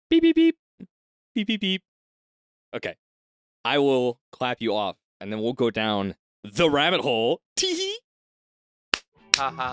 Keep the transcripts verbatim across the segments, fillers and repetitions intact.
Beep, beep, beep. Beep, beep, beep. Okay. I will clap you off, and then we'll go down the rabbit hole. Tee-hee. Haha.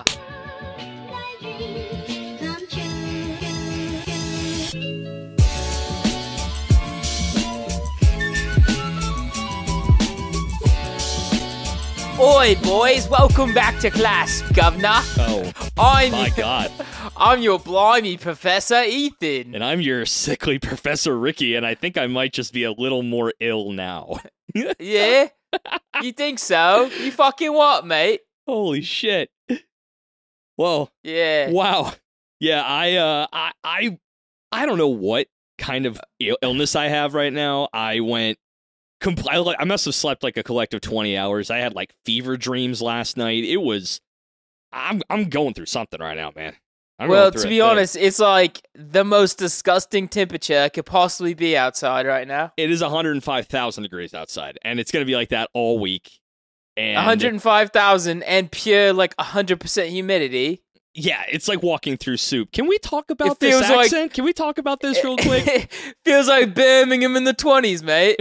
Oi, boys! Welcome back to class, Governor. Oh, I'm my God. I'm your blimey Professor Ethan. And I'm your sickly Professor Ricky, and I think I might just be a little more ill now. Yeah? You think so? You fucking what, mate? Holy shit. Well, Yeah. wow. Yeah, I, uh, I, I, I don't know what kind of Ill- illness I have right now. I went, compl- I, like, I must have slept like a collective twenty hours. I had like fever dreams last night. It was, I'm, I'm going through something right now, man. I'm Well, going through to a be thing. honest, it's like the most disgusting temperature could possibly be outside right now. It is one hundred five thousand degrees outside, and it's going to be like that all week. And one hundred five thousand and pure, like, one hundred percent humidity. yeah, it's like walking through soup. Can we talk about It this feels like- accent? Can we talk about this real quick? Feels like Birmingham in the twenties, mate.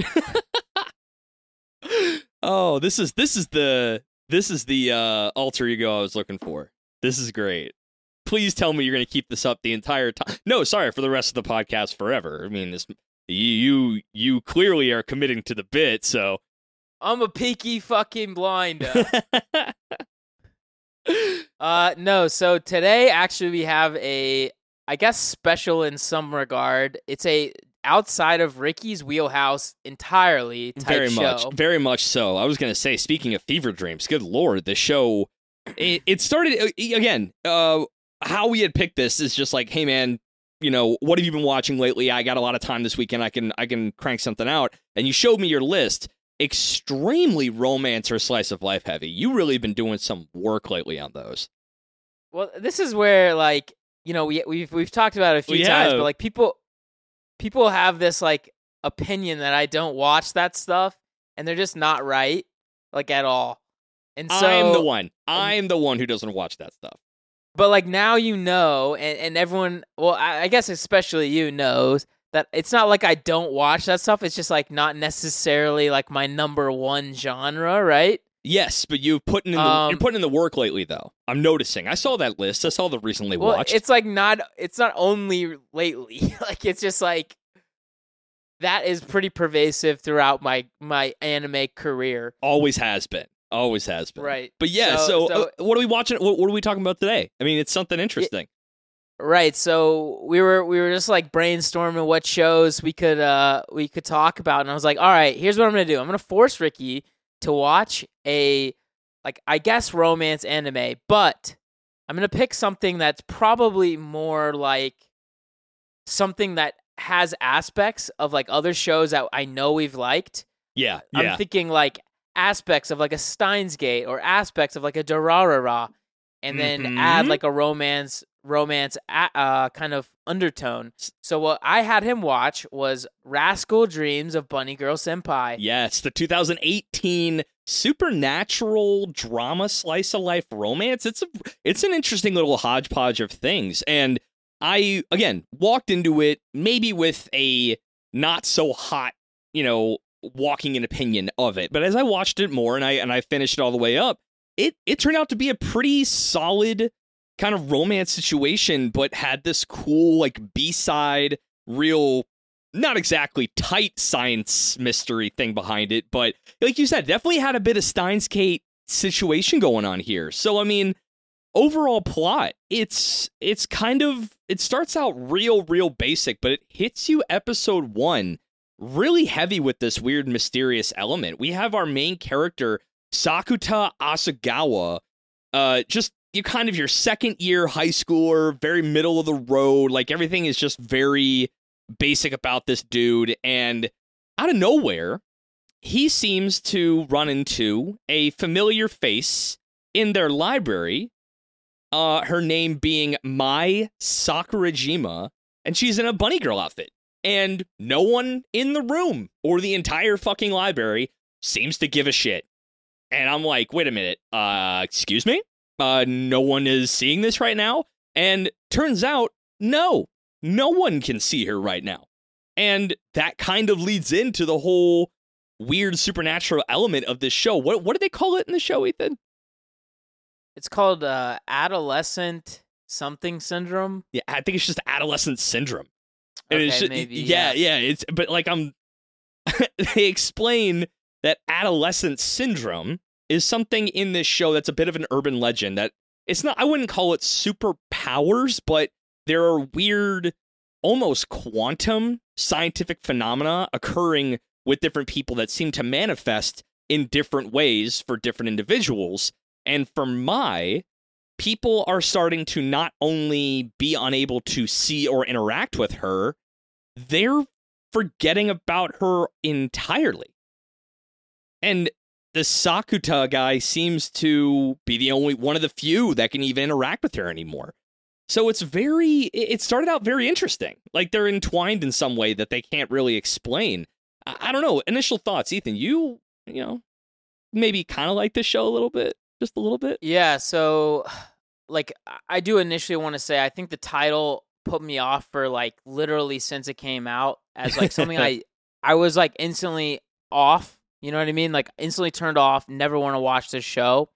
Oh, this is this is the this is the uh, alter ego I was looking for. This is great. Please tell me you're going to keep this up the entire time. No, sorry, for the rest of the podcast forever. I mean, this you you clearly are committing to the bit, so. I'm a peaky fucking blinder. uh, no, so today actually we have a, I guess, special in some regard. It's a outside of Ricky's wheelhouse entirely type Very show. much, very much so. I was going to say, speaking of fever dreams, good lord, the show, it, it started, uh, again, uh, how we had picked this is just like, hey man, you know, what have you been watching lately? I got a lot of time this weekend. I can I can crank something out. And you showed me your list. Extremely romance or slice of life heavy. You really been doing some work lately on those. Well, this is where, like, you know, we we've we've talked about it a few We times, have. but like people people have this like opinion that I don't watch that stuff, and they're just not right, like at all. And so I'm the one. I'm the one who doesn't watch that stuff. But like now you know, and, and everyone, well, I, I guess especially you knows that it's not like I don't watch that stuff. It's just like not necessarily like my number one genre, right? Yes, but you've putting in the, Um, you're putting in the work lately, though. I'm noticing. I saw that list. I saw the recently Well, watched. it's like not. It's not only lately. Like it's just like that is pretty pervasive throughout my my anime career. Always has been. Always has been. Right. But yeah, so, So- so- uh, what are we watching? What, what are we talking about today? I mean, it's something interesting. Right, so we were we were just like brainstorming what shows we could uh we could talk about, and I was like, all right, here's what I'm gonna do. I'm gonna force Ricky to watch a like I guess romance anime, but I'm gonna pick something that's probably more like something that has aspects of like other shows that I know we've liked. Yeah, I'm yeah. thinking like aspects of like a Steins Gate or aspects of like a Durarara, and then Mhm. add like a romance romance a- uh kind of undertone. So what I had him watch was Rascal Dreams of Bunny Girl Senpai. Yes, the two thousand eighteen supernatural drama slice of life romance. It's a it's an interesting little hodgepodge of things. And I again walked into it maybe with a not so hot, you know, walking in opinion of it. But as I watched it more and I and I finished it all the way up, it it turned out to be a pretty solid kind of romance situation, but had this cool like B-side, real not exactly tight science mystery thing behind it, but like you said, definitely had a bit of Steins Gate situation going on here. So I mean, overall plot, it's it's kind of it starts out real, real basic, but it hits you episode one really heavy with this weird, mysterious element. We have our main character, Sakuta Asagawa, uh, just you kind of your second year high schooler, very middle of the road, like everything is just very basic about this dude, and out of nowhere, he seems to run into a familiar face in their library, uh, her name being Mai Sakurajima, and she's in a bunny girl outfit. And no one in the room or the entire fucking library seems to give a shit. And I'm like, wait a minute, uh, excuse me? Uh, no one is seeing this right now? And turns out, no. no one can see her right now. And that kind of leads into the whole weird supernatural element of this show. What what do they call it in the show, Ethan? It's called uh, adolescent something syndrome. Yeah, I think it's just adolescent syndrome. And Okay, it's just, maybe. yeah, yeah. It's but like I'm. They explain that adolescent syndrome is something in this show that's a bit of an urban legend. That it's not. I wouldn't call it superpowers, but there are weird, almost quantum scientific phenomena occurring with different people that seem to manifest in different ways for different individuals. And for my, people are starting to not only be unable to see or interact with her, they're forgetting about her entirely. And the Sakuta guy seems to be the only one of the few that can even interact with her anymore. So it's very, it started out very interesting. Like they're entwined in some way that they can't really explain. I, I don't know. Initial thoughts, Ethan, you, you know, maybe kind of like this show a little bit, just a little bit. Yeah, so like I do initially want to say I think the title put me off for like literally since it came out as like something I I was like instantly off, you know what I mean? Like instantly turned off, never want to watch this show.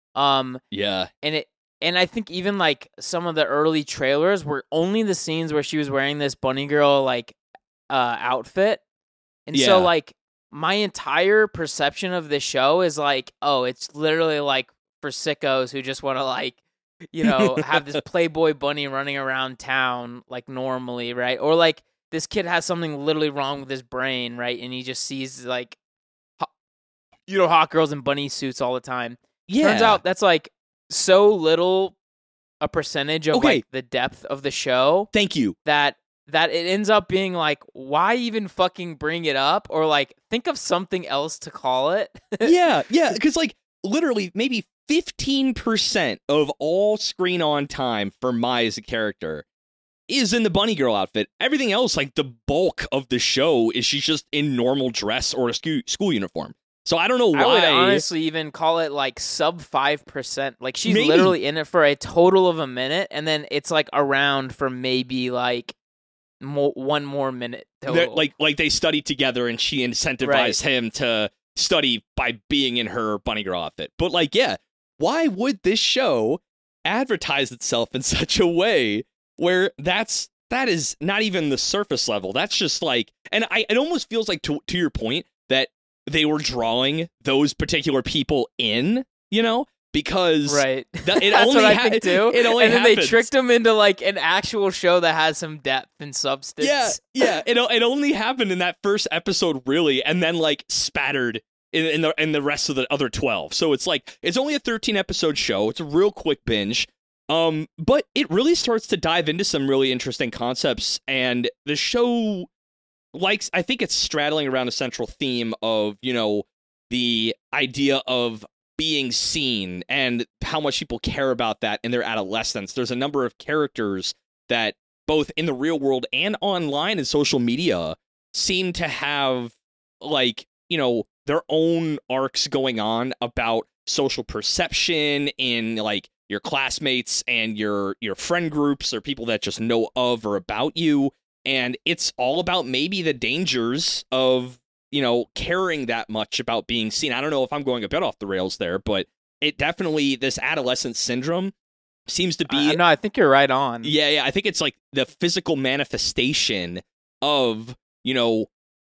Um Yeah. and it and I think even like some of the early trailers were only the scenes where she was wearing this bunny girl like uh outfit. And Yeah. so like my entire perception of this show is like, oh, it's literally like for sickos who just want to like, you know, have this Playboy bunny running around town like normally, right? Or like this kid has something literally wrong with his brain, right? And he just sees like, hot, you know, hot girls in bunny suits all the time. Yeah. Turns out that's like so little a percentage of Okay. like the depth of the show Thank you. that that it ends up being like, why even fucking bring it up? Or like think of something else to call it. Yeah, yeah, because like literally maybe fifteen percent of all screen on time for Mai as a character is in the bunny girl outfit. Everything else, like the bulk of the show, is she's just in normal dress or a scu- school uniform. So I don't know why. I would honestly even call it like sub five percent. Like she's Maybe. literally in it for a total of a minute, and then it's like around for maybe like mo- one more minute. They're- Total. like like they studied together and she incentivized Right. him to study by being in her bunny girl outfit. But like, yeah, why would this show advertise itself in such a way where that's that is not even the surface level? That's just like, and I it almost feels like to to your point that they were drawing those particular people in, you know, because right. that- it That's only what I ha- think too. it only and then they happens. tricked them into like an actual show that has some depth and substance. Yeah, yeah. It it only happened in that first episode, really, and then like spattered in, in the in the rest of the other twelve. So it's like it's only a thirteen episode show. It's a real quick binge. Um, but it really starts to dive into some really interesting concepts, and the show likes. I think it's straddling around a central theme of, you know, the idea of being seen and how much people care about that in their adolescence. There's a number of characters that both in the real world and online and social media seem to have like, you know, their own arcs going on about social perception in like your classmates and your your friend groups or people that just know of or about you. And it's all about maybe the dangers of, you know, caring that much about being seen. I don't know if I'm going a bit off the rails there, but it definitely, this adolescent syndrome seems to be. I, no, I think you're right on. Yeah, yeah. I think it's like the physical manifestation of, you know,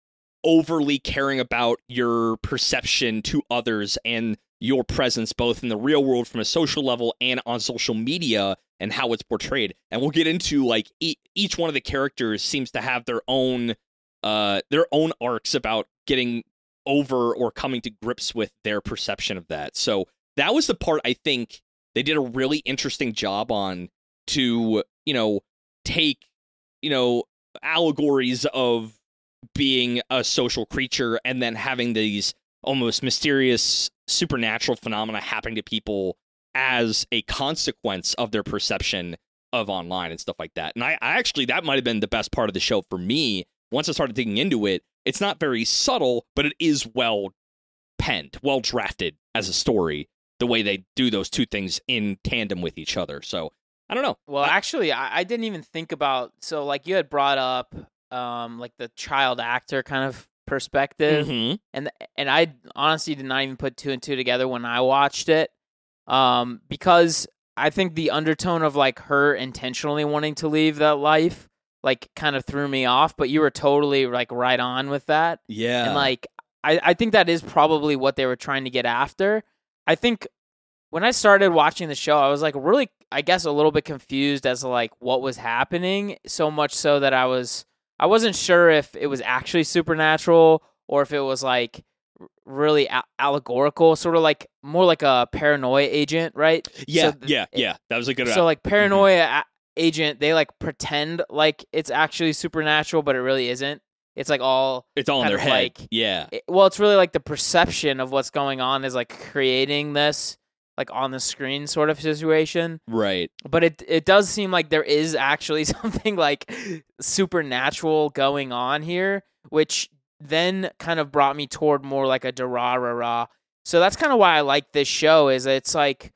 overly caring about your perception to others and your presence both in the real world from a social level and on social media and how it's portrayed. And we'll get into like e- each one of the characters seems to have their own uh their own arcs about getting over or coming to grips with their perception of that. So that was the part I think they did a really interesting job on to, you know, take, you know, allegories of being a social creature and then having these almost mysterious supernatural phenomena happening to people as a consequence of their perception of online and stuff like that. And I, I actually, that might have been the best part of the show for me. Once I started digging into it, it's not very subtle, but it is well penned, well drafted as a story, the way they do those two things in tandem with each other. So I don't know. Well, I, actually, I, I didn't even think about. So, like, you had brought up, um, like the child actor kind of perspective, mhm. and and I honestly did not even put two and two together when I watched it, um, because I think the undertone of like her intentionally wanting to leave that life, like, kind of threw me off. But you were totally like right on with that, Yeah. and like I I think that is probably what they were trying to get after. I think when I started watching the show, I was like really, I guess, a little bit confused as to like what was happening. So much so that I was, I wasn't sure if it was actually supernatural or if it was like really a- allegorical, sort of like more like a paranoia agent, right? Yeah, so th- yeah, yeah. That was a good. So like paranoia mm-hmm. a- agent, they like pretend like it's actually supernatural, but it really isn't. It's like all it's all in their head. Like, yeah. It, well, it's really like the perception of what's going on is like creating this like on the screen sort of situation. Right. But it it does seem like there is actually something like supernatural going on here, which then kind of brought me toward more like a Durarara. So that's kind of why I like this show, is it's like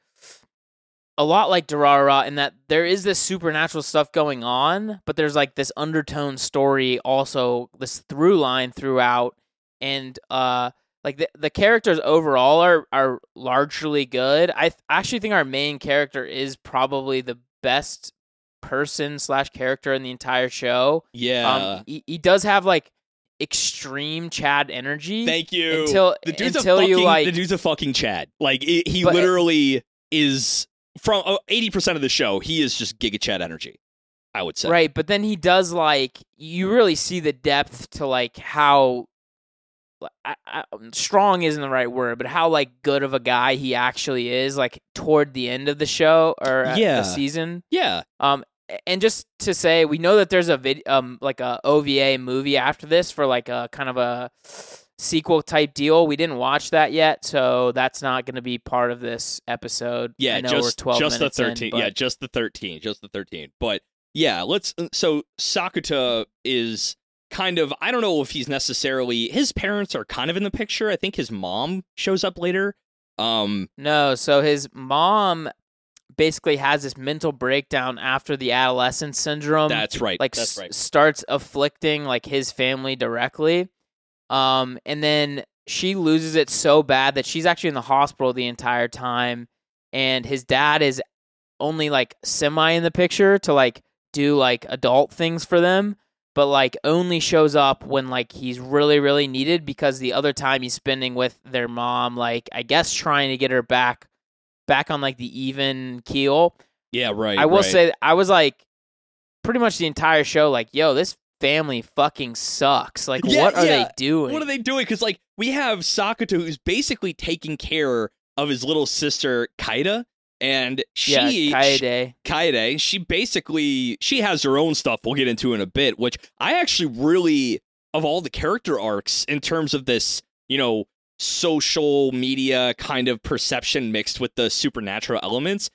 a lot like Durarara in that there is this supernatural stuff going on, but there's like this undertone story also, this through line throughout, and uh like the the characters overall are are largely good. I th- actually think our main character is probably the best person slash character in the entire show. Yeah. Um, he, he does have like extreme Chad energy. Thank you. Until the dude's until a fucking, you like the dude's a fucking Chad. Like it, he but, literally is from uh, eighty percent of the show. He is just Giga Chad energy, I would say. Right, but then he does like you really see the depth to like how. I, I, strong isn't the right word, but how like good of a guy he actually is, like toward the end of the show or yeah. the season. Yeah. Um, and just to say, we know that there's a vid, um, like a O V A movie after this for like a kind of a sequel type deal. We didn't watch that yet, so that's not going to be part of this episode. Yeah, I know just we're twelve just the minutes thirteen. in, but... Yeah, just the thirteen. Just the thirteen. But yeah, let's. So Sakuta is. Kind of, I don't know if he's necessarily, his parents are kind of in the picture. I think his mom shows up later. Um, no, so his mom basically has this mental breakdown after the adolescence syndrome. That's right. Like that's right. S- starts afflicting like his family directly. Um, and then she loses it so bad that she's actually in the hospital the entire time. And his dad is only like semi in the picture to like do like adult things for them, but like only shows up when like he's really, really needed, because the other time he's spending with their mom, like I guess trying to get her back, back on like the even keel. Yeah, right. I will right. say I was like pretty much the entire show like, yo, this family fucking sucks. Like, yeah, what are yeah. they doing? What are they doing? Because like we have Sakuta who's basically taking care of his little sister Kaida. And she, yeah, Kaede. She, Kaede, she basically, she has her own stuff we'll get into in a bit, which I actually really, of all the character arcs in terms of this, you know, social media kind of perception mixed with the supernatural elements,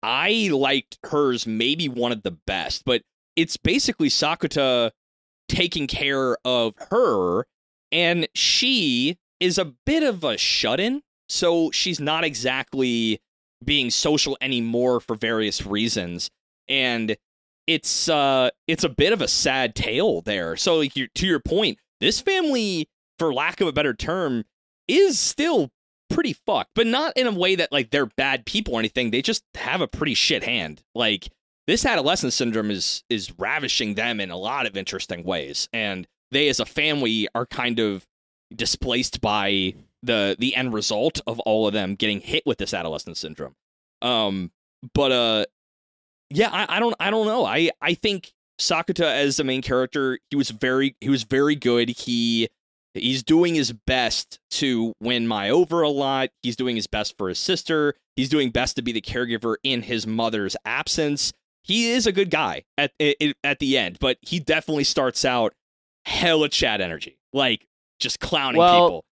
I liked hers maybe one of the best. But it's basically Sakuta taking care of her, and she is a bit of a shut-in, so she's not exactly being social anymore for various reasons, and it's uh it's a bit of a sad tale there. So like you, to your point, this family, for lack of a better term, is still pretty fucked, but not in a way that like they're bad people or anything. They just have a pretty shit hand. Like this adolescence syndrome is is ravishing them in a lot of interesting ways, and they as a family are kind of displaced by the the end result of all of them getting hit with this adolescence syndrome. Um, but uh, yeah, I, I don't I don't know. I I think Sakuta as the main character, he was very he was very good. He he's doing his best to win Mai over a lot. He's doing his best for his sister. He's doing best to be the caregiver in his mother's absence. He is a good guy at at the end, but he definitely starts out hella Chad energy, like just clowning well, people.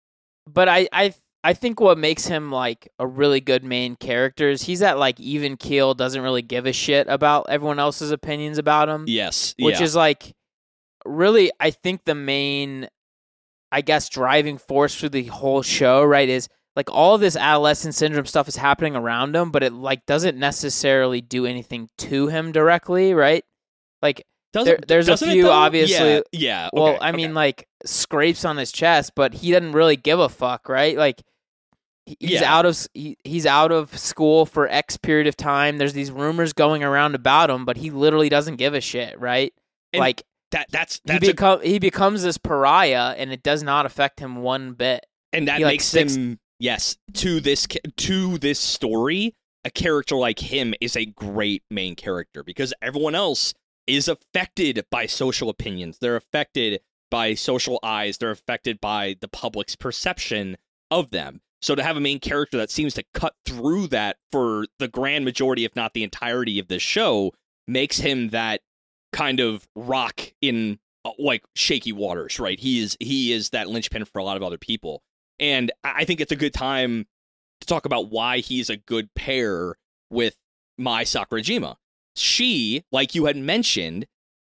But I, I I think what makes him like a really good main character is he's at like even keel, doesn't really give a shit about everyone else's opinions about him. Yes. Which yeah. is like really, I think the main, I guess, driving force through the whole show, right, is like all of this adolescent syndrome stuff is happening around him, but it like doesn't necessarily do anything to him directly, right? Like there, there's a few obviously. Yeah. yeah well, okay, I mean, okay. like scrapes on his chest, but he doesn't really give a fuck, right? Like he's Yeah. out of he, he's out of school for X period of time. There's these rumors going around about him, but he literally doesn't give a shit, right? And like that that's that's he a- become he becomes this pariah, and it does not affect him one bit. and that he, like, makes sticks- him yes to this ca- to this story. A character like him is a great main character because everyone else is affected by social opinions. They're affected by social eyes. They're affected by the public's perception of them. So to have a main character that seems to cut through that for the grand majority, if not the entirety of this show, makes him that kind of rock in uh, like shaky waters, right? He is he is that linchpin for a lot of other people. And I think it's a good time to talk about why he's a good pair with Mai Sakurajima. She, like you had mentioned,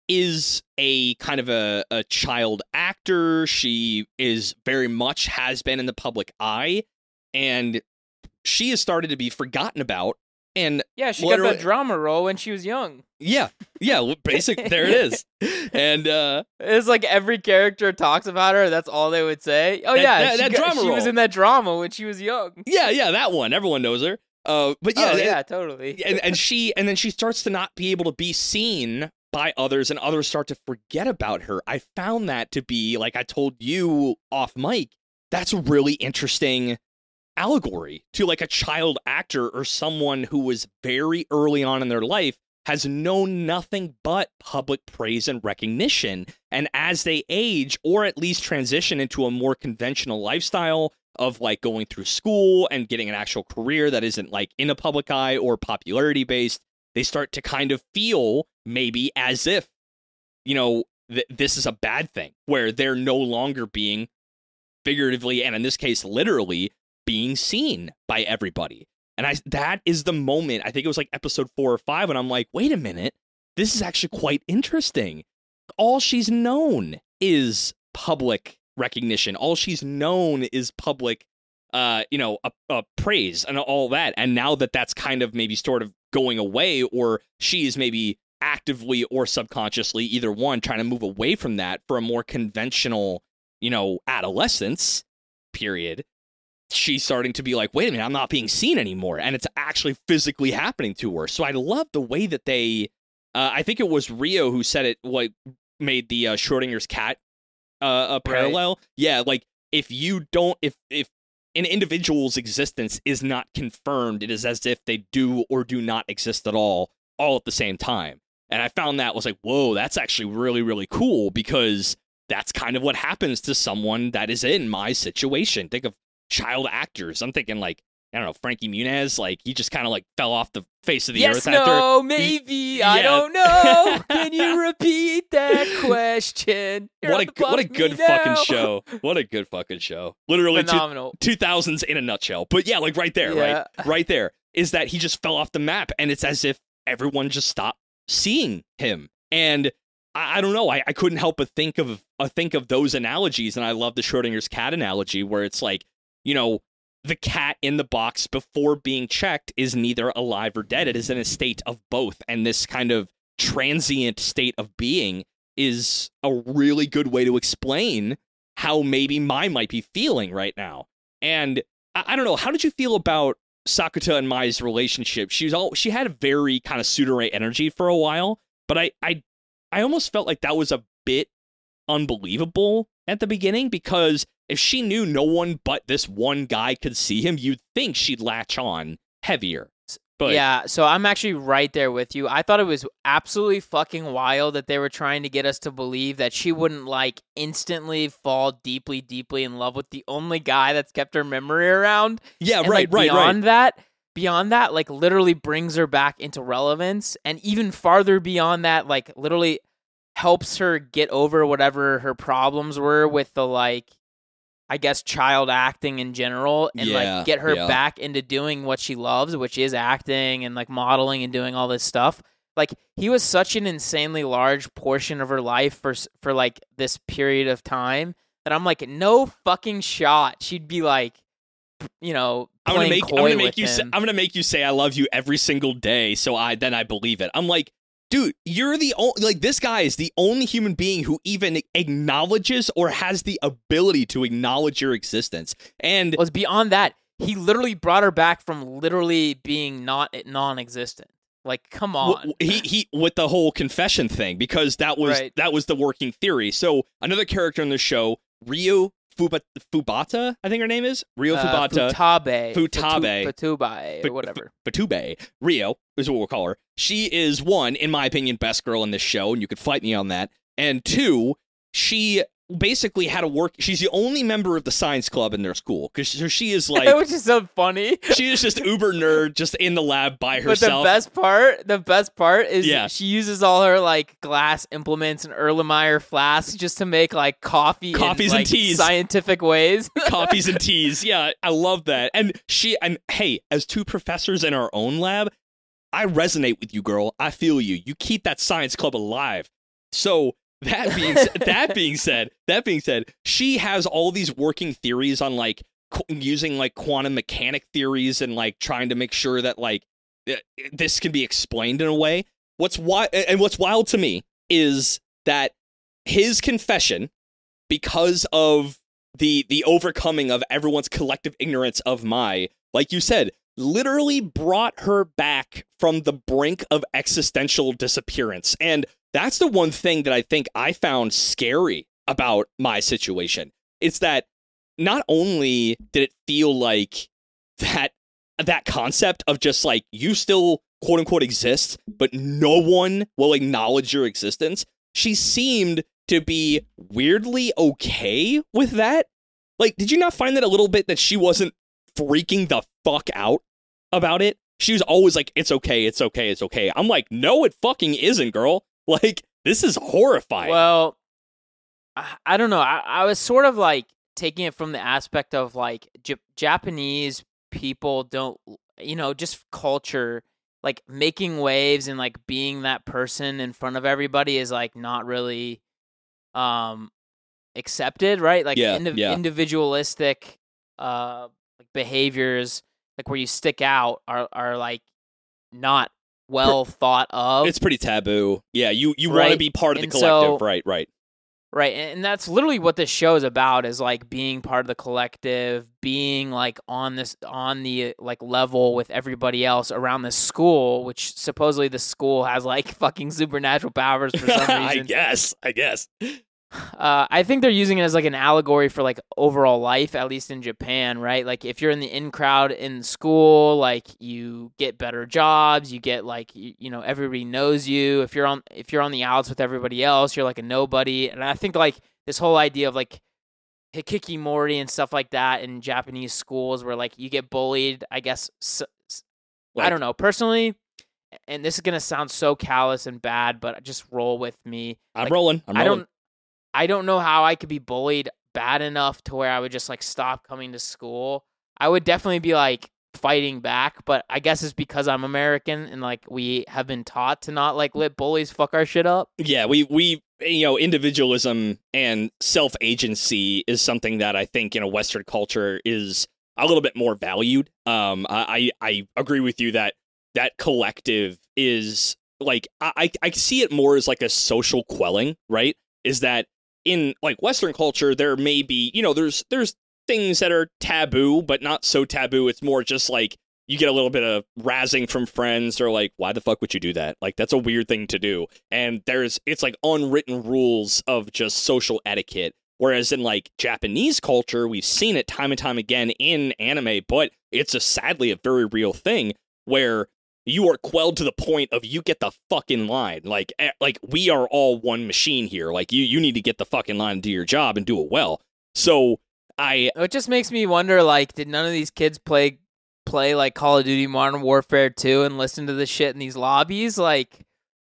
is a kind of a, a child actor. She is very much has been in the public eye, and she has started to be forgotten about. And Yeah, she got literally- that drama role when she was young. yeah, yeah, well, basic. There it is. And uh, It's like every character talks about her. That's all they would say. Oh That- yeah, that- she, that got- drama she was role. in that drama when she was young. yeah, yeah, that one. Everyone knows her. Uh, but yeah, oh and- yeah, totally. and, and she and then she starts to not be able to be seen by others, and others start to forget about her. I found that to be, like I told you off mic, that's a really interesting allegory to like a child actor or someone who was very early on in their life, has known nothing but public praise and recognition. And as they age, or at least transition into a more conventional lifestyle of like going through school and getting an actual career that isn't like in a public eye or popularity based, they start to kind of feel maybe as if, you know, th- this is a bad thing, where they're no longer being figuratively, and in this case, literally, being seen by everybody. And I that is the moment, I think it was like episode four or five, and I'm like, wait a minute, this is actually quite interesting. All she's known is public recognition. All she's known is public, uh, you know, uh, uh, praise and all that. And now that that's kind of maybe sort of going away, or she is maybe actively or subconsciously, either one, trying to move away from that for a more conventional, you know, adolescence period, she's starting to be like, wait a minute, I'm not being seen anymore. And it's actually physically happening to her. So I love the way that they, uh, I think it was Rio who said it, like, made the uh, Schrodinger's cat uh, a parallel. Right. Yeah, like, if you don't, if, if an individual's existence is not confirmed, it is as if they do or do not exist at all, all at the same time. And I found that was like, whoa, that's actually really, really cool, because that's kind of what happens to someone that is in my situation. Think of child actors. I'm thinking like, I don't know, Frankie Muniz, like he just kind of like fell off the face of the yes, earth no, after. maybe, Yeah. I don't know. Can you repeat that question? You're What on a the good- what a bus good me fucking now. show. What a good fucking show. Literally two, Phenomenal. two thousands in a nutshell. But yeah, like right there, Yeah. right? Right there is that he just fell off the map, and it's as if everyone just stopped seeing him. And I, I don't know, I, I couldn't help but think of uh, think of those analogies, and I love the Schrodinger's cat analogy, where it's like, you know, the cat in the box before being checked is neither alive or dead. It is in a state of both. And this kind of transient state of being is a really good way to explain how maybe Mai might be feeling right now. And I, I don't know, how did you feel about Sakuta and Mai's relationship? She was all she had a very kind of Tsundere energy for a while, but I I I almost felt like that was a bit unbelievable at the beginning, because if she knew no one but this one guy could see him, you'd think she'd latch on heavier. But yeah, so I'm actually right there with you. I thought it was absolutely fucking wild that they were trying to get us to believe that she wouldn't like instantly fall deeply, deeply in love with the only guy that's kept her memory around. yeah, And, right, like, right, beyond right. that, beyond that, like literally brings her back into relevance, and even farther beyond that, like literally helps her get over whatever her problems were with the like, I guess, child acting in general, and Yeah, like get her yeah. back into doing what she loves, which is acting and like modeling and doing all this stuff. Like he was such an insanely large portion of her life for s- for like this period of time that I'm like, no fucking shot she'd be like you know, I'm gonna playing make I'm coy gonna make with you say, him. I'm gonna make you say I love you every single day, so I then I believe it. I'm like, dude, you're the only like this guy is the only human being who even acknowledges or has the ability to acknowledge your existence. And was beyond that. He literally brought her back from literally being not non-existent. Like, come on. w- he he with the whole confession thing, because that was Right. that was the working theory. So another character in the show, Ryo Fuba, Fubata, I think her name is Ryo Uh, Fubata. Futabe. Futabe. Futu- Futubai, Fu- or whatever. Fatube, Rio is what we'll call her. She is one, in my opinion, best girl in this show, and you could fight me on that. And two, she basically had to work. She's the only member of the science club in their school, because she is like, Which is so funny. she is just uber nerd, just in the lab by But the herself. best part, the best part is Yeah. she uses all her like glass implements and Erlenmeyer flasks just to make like coffee, Coffees in, and like, teas. scientific ways. Coffees and teas. Yeah, I love that. And she, and hey, as two professors in our own lab, I resonate with you, girl. I feel you. You keep that science club alive. So that being that being said, that being said, she has all these working theories on like qu- using like quantum mechanic theories and like trying to make sure that like uh, this can be explained in a way. What's wi- and what's wild to me is that his confession, because of the the overcoming of everyone's collective ignorance of Mai, like you said, literally brought her back from the brink of existential disappearance. And that's the one thing that I think I found scary about my situation. It's that not only did it feel like that that concept of just like you still quote unquote exist, but no one will acknowledge your existence, she seemed to be weirdly okay with that. Like, did you not find that a little bit that she wasn't freaking the fuck out about it? She was always like, it's okay, it's okay, it's okay. I'm like, no, it fucking isn't, girl. Like, this is horrifying. Well, I, I don't know. I, I was sort of like taking it from the aspect of like J- Japanese people don't, you know, just culture, like making waves and like being that person in front of everybody is like not really um accepted, right? Like Yeah, indiv- yeah. individualistic uh like behaviors, like where you stick out, are are like not well thought of. It's pretty taboo. Yeah, you, you want to Right. be part of the And collective. so- right, right. Right, and and that's literally what this show is about, is like being part of the collective, being like on this on the like level with everybody else around this school, which supposedly the school has like fucking supernatural powers for some I reason. guess, I guess. Uh, I think they're using it as like an allegory for like overall life, at least in Japan, right? Like if you're in the in crowd in school, like you get better jobs, you get like you, you know everybody knows you. If you're on if you're on the outs with everybody else, you're like a nobody. And I think like this whole idea of like hikikimori and stuff like that in Japanese schools, where like you get bullied, I guess. S- s- I Like- don't know personally. And this is gonna sound so callous and bad, but just roll with me. I'm Like, rolling. I'm I rolling. don't I don't know how I could be bullied bad enough to where I would just like stop coming to school. I would definitely be like fighting back, but I guess it's because I'm American and like we have been taught to not like let bullies fuck our shit up. Yeah, we we you know, individualism and self-agency is something that I think in a Western culture is a little bit more valued. Um, I I I agree with you that that collective is like I I I see it more as like a social quelling, right? Is that in like Western culture there may be, you know, there's there's things that are taboo, but not so taboo. It's more just like you get a little bit of razzing from friends or like, why the fuck would you do that? Like, that's a weird thing to do. And there's, it's like unwritten rules of just social etiquette. Whereas in like Japanese culture, we've seen it time and time again in anime, but it's a sadly a very real thing where you are quelled to the point of you get the fucking line. Like, eh, like we are all one machine here. Like you, you need to get the fucking line and do your job and do it well. So I, It just makes me wonder, like, did none of these kids play play like Call of Duty Modern Warfare two and listen to this shit in these lobbies? Like,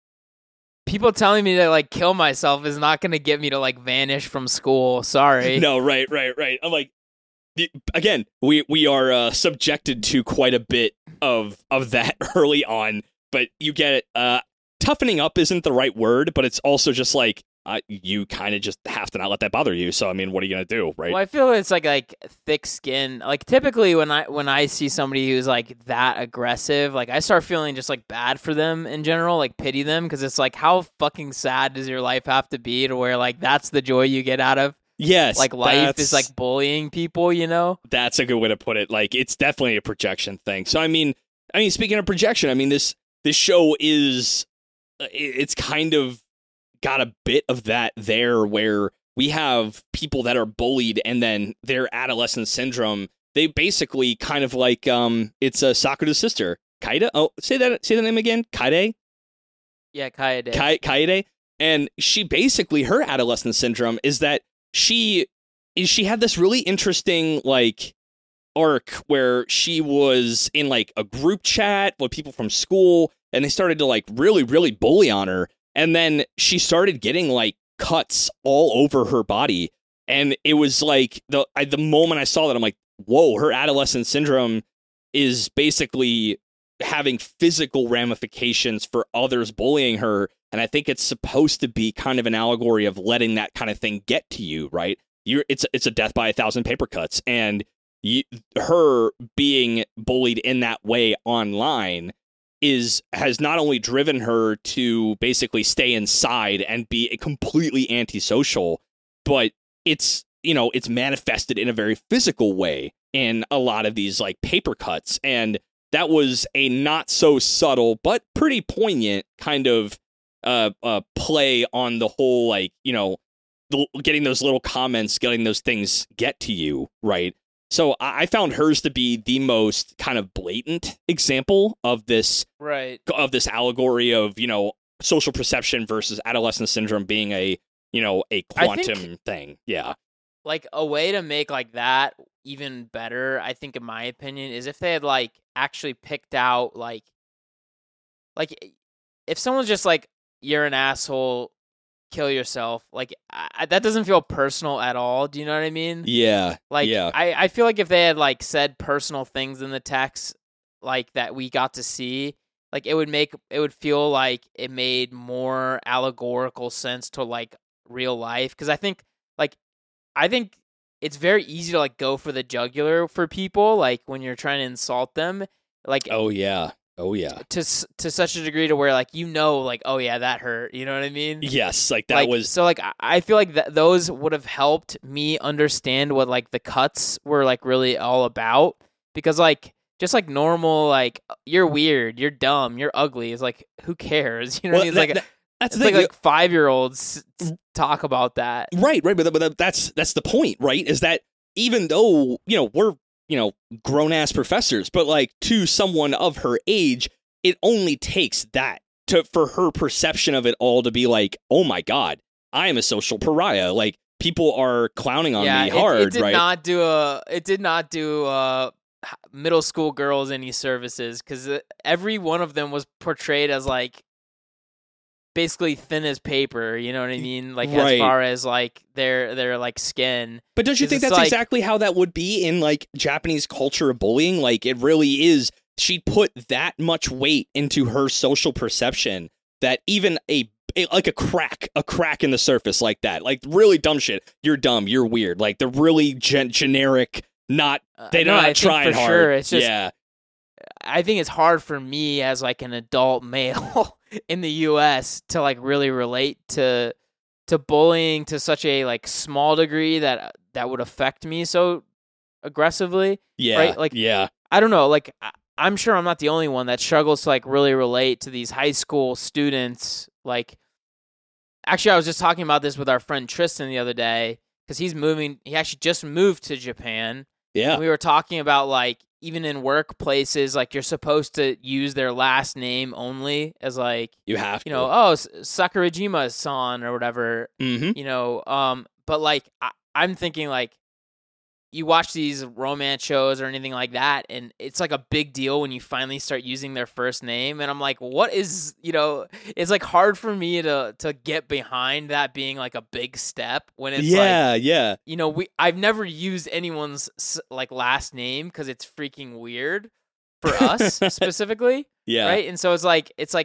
people telling me to like kill myself is not going to get me to like vanish from school. Sorry. no, right, right, right. I'm like, the- again, we we are uh, subjected to quite a bit of of that early on, but you get it. Uh, toughening up isn't the right word, but it's also just like I, you kind of just have to not let that bother you. So I mean, what are you gonna do, right? Well, I feel it's like like thick skin. Like typically when I when I see somebody who's like that aggressive, like I start feeling just like bad for them in general, like pity them, because it's like how fucking sad does your life have to be to where like that's the joy you get out of. Yes, like life is like bullying people, you know? That's a good way to put it. Like it's definitely a projection thing. So I mean, I mean, speaking of projection, I mean this this show is it's kind of got a bit of that there where we have people that are bullied and then their adolescent syndrome, they basically kind of like um it's a Sakura's sister, Kaede. Oh, say that say the name again. Kaede? Yeah, Kaede. Ka- Kaede. And she basically her adolescent syndrome is that she is she had this really interesting like arc where she was in like a group chat with people from school and they started to like really really bully on her. And then she started getting like cuts all over her body. And it was like the I, the moment I saw that, I'm like, whoa, her adolescent syndrome is basically having physical ramifications for others bullying her. And I think it's supposed to be kind of an allegory of letting that kind of thing get to you, right? You're it's it's a death by a thousand paper cuts. And you, her being bullied in that way online is has not only driven her to basically stay inside and be completely antisocial, but it's, you know, it's manifested in a very physical way in a lot of these like paper cuts. And that was a not so subtle, but pretty poignant kind of uh, uh, play on the whole, like, you know, the, getting those little comments, getting those things get to you, right? So I found hers to be the most kind of blatant example of this, right? Of this allegory of, you know, social perception versus adolescent syndrome being a, you know, a quantum think, thing. Yeah. Like a way to make like that even better, I think, in my opinion, is if they had like actually picked out like, like if someone's just like, you're an asshole, kill yourself, like I, that doesn't feel personal at all. Do you know what I mean? Yeah. Like yeah. I, I feel like if they had like said personal things in the text like that we got to see, like it would make it would feel like it made more allegorical sense to like real life. Because I think like I think it's very easy to like go for the jugular for people, like when you're trying to insult them. Like oh yeah. Oh, yeah. To to such a degree to where, like, you know, like, oh, yeah, that hurt. You know what I mean? Yes. Like, that like, was... So, like, I feel like th- those would have helped me understand what, like, the cuts were, like, really all about. Because, like, just, like, normal, like, you're weird, you're dumb, you're ugly. It's like, who cares? You know well, what I mean? It's that, like... That, that's it's like, like five-year-olds talk about that. Right, right. But, but that's that's the point, right? Is that even though, you know, we're, you know, grown-ass professors, but, like, to someone of her age, it only takes that to for her perception of it all to be like, oh, my God, I am a social pariah. Like, people are clowning on yeah, me hard, it, it did right? Not do a, it did not do uh middle school girls any services, because every one of them was portrayed as, like, basically thin as paper, you know what I mean? Like, right. as far as, like, their, their like, skin. But don't you think that's like, exactly how that would be in, like, Japanese culture of bullying? Like, it really is. She put that much weight into her social perception that even a, a like a crack, a crack in the surface like that, like really dumb shit. You're dumb. You're weird. Like the really gen- generic, not, they're uh, no, not trying hard. Sure. It's just, yeah. I think it's hard for me as like an adult male in the U S to like really relate to to bullying to such a like small degree that that would affect me so aggressively. Yeah. Right? Like, yeah. I don't know. Like, I, I'm sure I'm not the only one that struggles to like really relate to these high school students. Like, actually, I was just talking about this with our friend Tristan the other day because he's moving. He actually just moved to Japan. Yeah. And we were talking about like even in workplaces, like you're supposed to use their last name only as like you have you to. know, oh, Sakurajima-san or whatever. Mm-hmm. You know, um, but like I, I'm thinking like. You watch these romance shows or anything like that, and it's like a big deal when you finally start using their first name. And I'm like, what is, you know, it's like hard for me to to get behind that being like a big step when it's yeah, like, yeah. You know, we I've never used anyone's like last name because it's freaking weird for us specifically. Yeah. Right. And so it's like, it's like,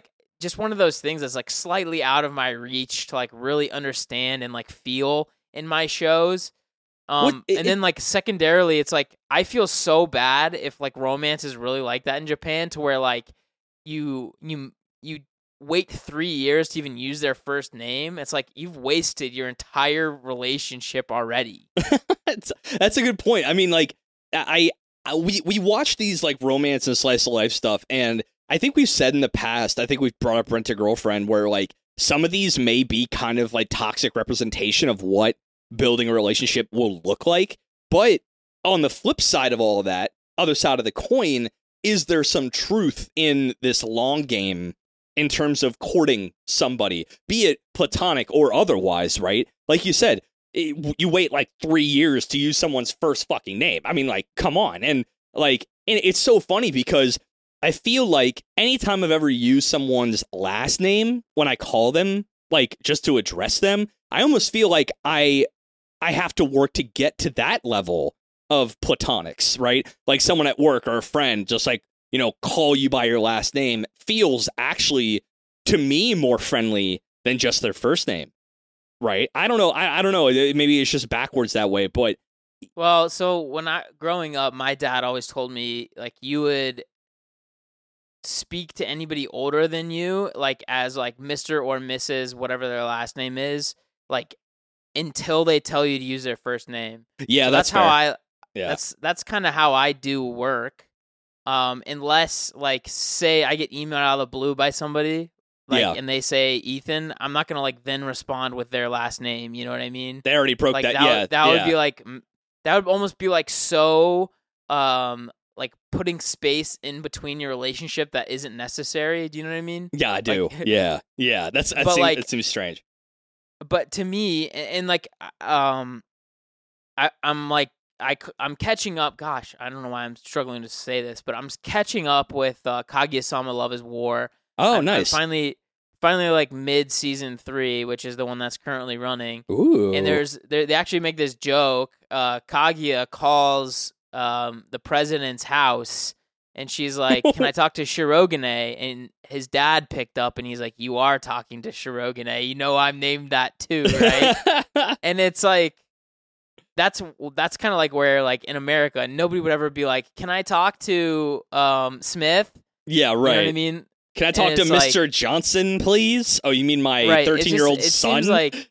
just one of those things that's like slightly out of my reach to like really understand and like feel in my shows. Um, What- it- and then like secondarily, it's like I feel so bad if like romance is really like that in Japan, to where like you you you wait three years to even use their first name. It's like you've wasted your entire relationship already. that's, that's a good point. I mean, like, I, I we we watch these like romance and slice of life stuff, and I think we've said in the past, I think we've brought up Rent a Girlfriend, where like some of these may be kind of like toxic representation of what building a relationship will look like. But on the flip side of all of that, other side of the coin, is there some truth in this long game in terms of courting somebody, be it platonic or otherwise, right? Like you said, it, you wait like three years to use someone's first fucking name. I mean, like, come on. And like, and it's so funny because I feel like anytime I've ever used someone's last name when I call them, like just to address them, I almost feel like I I have to work to get to that level of platonics, right? Like someone at work or a friend just like, you know, call you by your last name feels actually to me more friendly than just their first name, right? I don't know. I, I don't know. Maybe it's just backwards that way, but Well, so when I growing up, my dad always told me like you would speak to anybody older than you like as like Mister or Missus whatever their last name is, like until they tell you to use their first name. yeah, So that's, that's how fair. I Yeah. that's that's kind of how I do work. Um unless like say I get emailed out of the blue by somebody like Yeah. and they say Ethan, I'm not going to like then respond with their last name, you know what I mean? They already broke Like that. that yeah, would, that yeah. would be like m- that would almost be like so um like putting space in between your relationship that isn't necessary. Do you know what I mean? Yeah, I do. Like- yeah, yeah. That's that But, seems, like- it seems strange. But to me, and, and like um, I I'm like I c- I'm catching up. Gosh, I don't know why I'm struggling to say this, but I'm catching up with uh, Kaguya-sama: Love Is War. Oh, I'm- I'm nice. finally, finally, like mid season three, which is the one that's currently running. Ooh. And there's there, they actually make this joke. Uh, Kaguya calls um the president's house, and she's like, "Can I talk to Shirogane?" And his dad picked up, and he's like, "You are talking to Shirogane. You know I'm named that too, right?" And it's like that's that's kind of like where like in America nobody would ever be like, "Can I talk to um Smith?" yeah, right. You know what I mean? Can I talk And to it's like- Mister Johnson, please? Oh, you mean my Right. It thirteen-year-old just- it son? seems like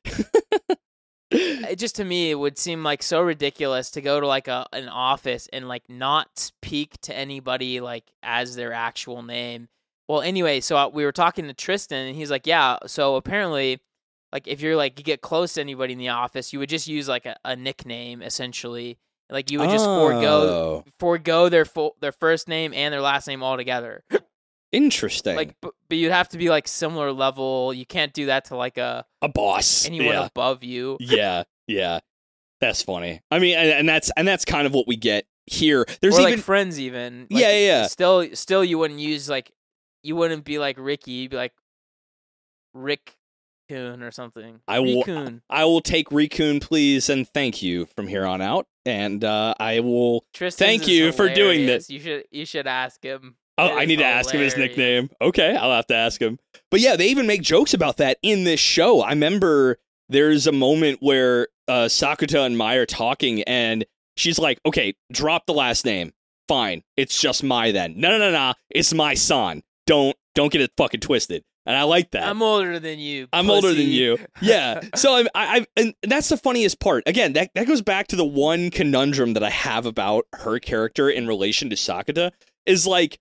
it just to me it would seem like so ridiculous to go to like a an office and like not speak to anybody like as their actual name. Well, anyway, so uh, we were talking to Tristan, and he's like, "Yeah, so apparently, like if you're like you get close to anybody in the office, you would just use like a, a nickname essentially. Like you would just forego Oh, forego their full their first name and their last name altogether. interesting. Like, but, but you'd have to be like similar level. You can't do that to like a a boss. anyone yeah. above you." yeah, yeah. That's funny. I mean, and, and that's and that's kind of what we get here. There's or even like friends even. Like, Yeah, yeah, yeah. Still, still, you wouldn't use like you wouldn't be like Ricky. You'd be like Rick Coon or something. I will- Ricoon. I will take Rikun, please, and thank you from here on out. And uh, I will. Tristan's Thank is you for doing hilarious. this. You should you should ask him. Oh, It I is need to ask him his hilarious. nickname. Okay, I'll have to ask him. But yeah, they even make jokes about that in this show. I remember there's a moment where uh, Sakuta and Mai are talking, and she's like, "Okay, drop the last name. Fine, it's just Mai then. No, no, no, no, it's my son. Don't don't get it fucking twisted." And I like that. I'm older than you. I'm older than pussy. you. Yeah. So I, I, I, and that's the funniest part. Again, that, that goes back to the one conundrum that I have about her character in relation to Sakuta is like,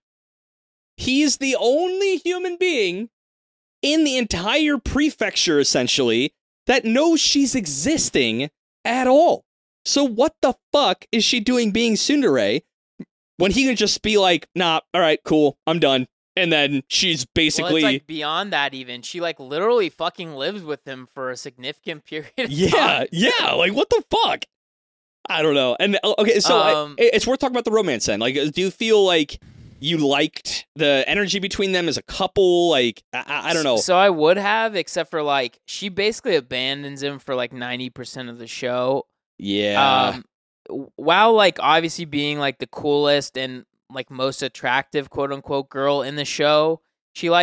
he's the only human being in the entire prefecture, essentially, that knows she's existing at all. So what the fuck is she doing being tsundere when he can just be like, nah, all right, cool, I'm done. And then she's basically... Well, it's like beyond that. Even she like literally fucking lives with him for a significant period. Of Yeah, time. yeah. Like, what the fuck? I don't know. And uh, okay, so I- Um, it's worth talking about the romance then. Like, do you feel like you liked the energy between them as a couple? Like, I, I I don't know. So I would have, except for like she basically abandons him for like ninety percent of the show. Yeah. Um, w- while like obviously being like the coolest and like most attractive quote unquote girl in the show, she like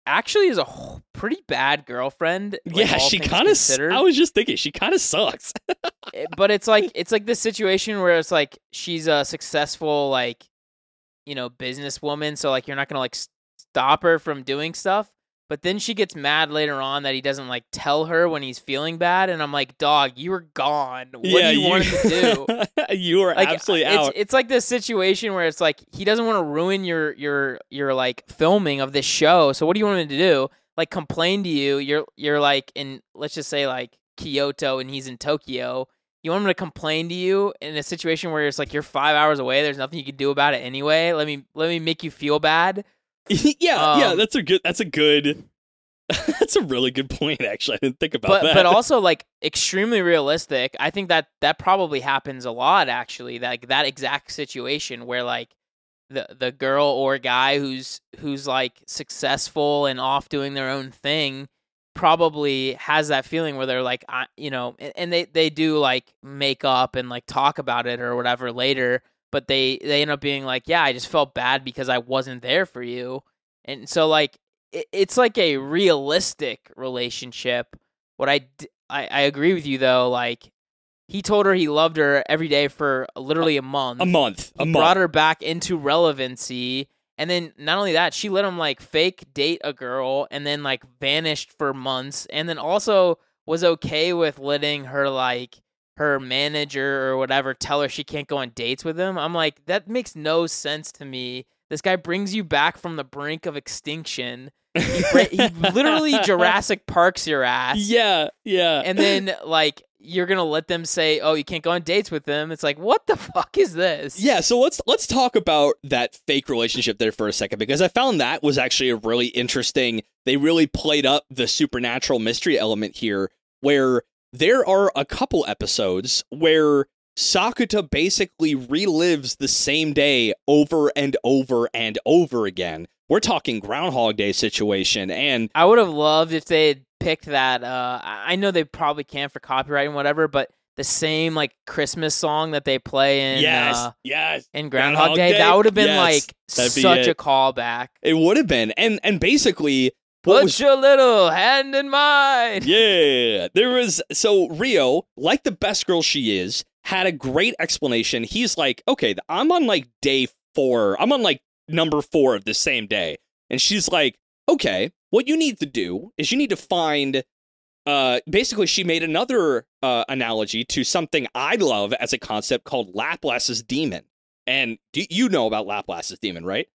actually is a wh- pretty bad girlfriend. Like, yeah, all she things kind of. considered. I was just thinking, she kind of sucks. Eh, but it's like it's like this situation where it's like she's a successful like you know businesswoman, so like you're not gonna like s- stop her from doing stuff. But then she gets mad later on that he doesn't like tell her when he's feeling bad, and I'm like, dog, you were gone. What yeah, do you, you want him to do? you are Like, absolutely it's, out. It's like this situation where it's like he doesn't want to ruin your your your like filming of this show. So what do you want him to do? Like complain to you? You're you're like in let's just say like Kyoto and he's in Tokyo. You want him to complain to you in a situation where it's like you're five hours away. There's nothing you can do about it anyway. Let me let me make you feel bad. yeah, Um, yeah, that's a good. That's a good. That's a really good point. Actually, I didn't think about but that. but also like extremely realistic. I think that that probably happens a lot. Actually, like that exact situation where like the the girl or guy who's who's like successful and off doing their own thing probably has that feeling where they're like I, you know and, and they they do like make up and like talk about it or whatever later, but they they end up being like, yeah, I just felt bad because I wasn't there for you. And so like it, it's like a realistic relationship. What I, d- I I agree with you though, like he told her he loved her every day for literally a month. a month. He A month. brought her back into relevancy. And then not only that, she let him like fake date a girl and then like vanished for months. And then also was okay with letting her like her manager or whatever tell her she can't go on dates with him. I'm like, that makes no sense to me. This guy brings you back from the brink of extinction. He, bra- he literally Jurassic Parks your ass. Yeah, yeah. And then like you're gonna let them say, "Oh, you can't go on dates with them." It's like, what the fuck is this? Yeah, so let's let's talk about that fake relationship there for a second, because I found that was actually a really interesting. They really played up the supernatural mystery element here, where there are a couple episodes where Sakuta basically relives the same day over and over and over again. We're talking Groundhog Day situation, and I would have loved if they had picked that. Uh, I know they probably can't for copyright and whatever, but the same like Christmas song that they play in yes, uh, yes, in Groundhog, Groundhog Day, Day? that would have been Yes, like that'd be such it. a callback. it would have been, and and basically what Put was your little hand in mine. yeah, there was so Rio, like the best girl she is, had a great explanation. He's like, okay, I'm on like day four. I'm on like number four of the same day. And she's like, okay, what you need to do is you need to find, uh, basically she made another uh, analogy to something I love as a concept called Laplace's Demon. And do you know about Laplace's Demon, right?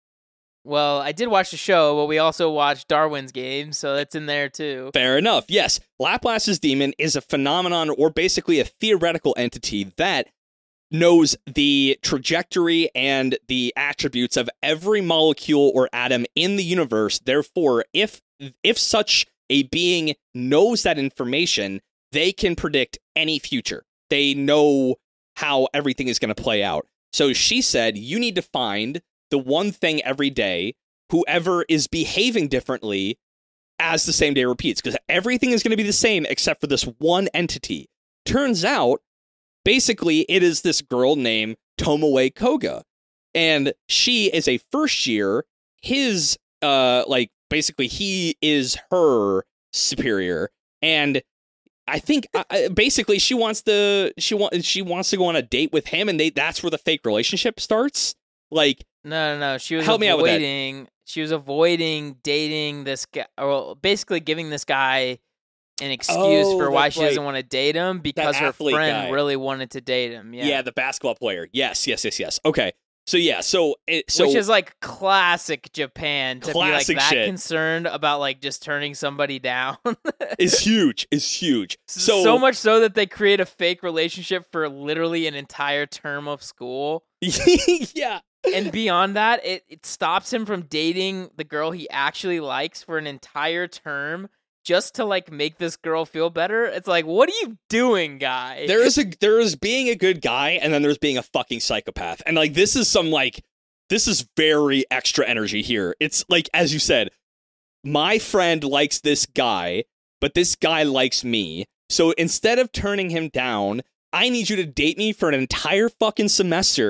Well, I did watch the show, but we also watched Darwin's Game, so that's in there too. Fair enough. Yes. Laplace's Demon is a phenomenon, or basically a theoretical entity that knows the trajectory and the attributes of every molecule or atom in the universe. Therefore, if if such a being knows that information, they can predict any future. They know how everything is going to play out. So she said, you need to find the one thing every day, whoever is behaving differently as the same day repeats, because everything is going to be the same except for this one entity. Turns out, basically, it is this girl named Tomoe Koga, and she is a first year. His, uh, like, basically, he is her superior, and I think uh, basically she wants to she want she wants to go on a date with him, and they that's where the fake relationship starts. Like, No, no, no. She was Help me out with that. avoiding. She was avoiding dating this guy, or basically giving this guy an excuse Oh, for why that's she right. doesn't want to date him because her athlete friend guy. really wanted to date him. Yeah, yeah. the basketball player. Yes, yes, yes, yes. Okay, so yeah, so it, so which is like classic Japan to Classic be like that shit. concerned about like just turning somebody down. is huge. Is huge. so, So much so that they create a fake relationship for literally an entire term of school. yeah. And beyond that, it, it stops him from dating the girl he actually likes for an entire term just to like make this girl feel better. It's like, what are you doing, guy? There is a there is being a good guy, and then there's being a fucking psychopath. And like this is some like this is very extra energy here. It's like, as you said, my friend likes this guy, but this guy likes me. So instead of turning him down, I need you to date me for an entire fucking semester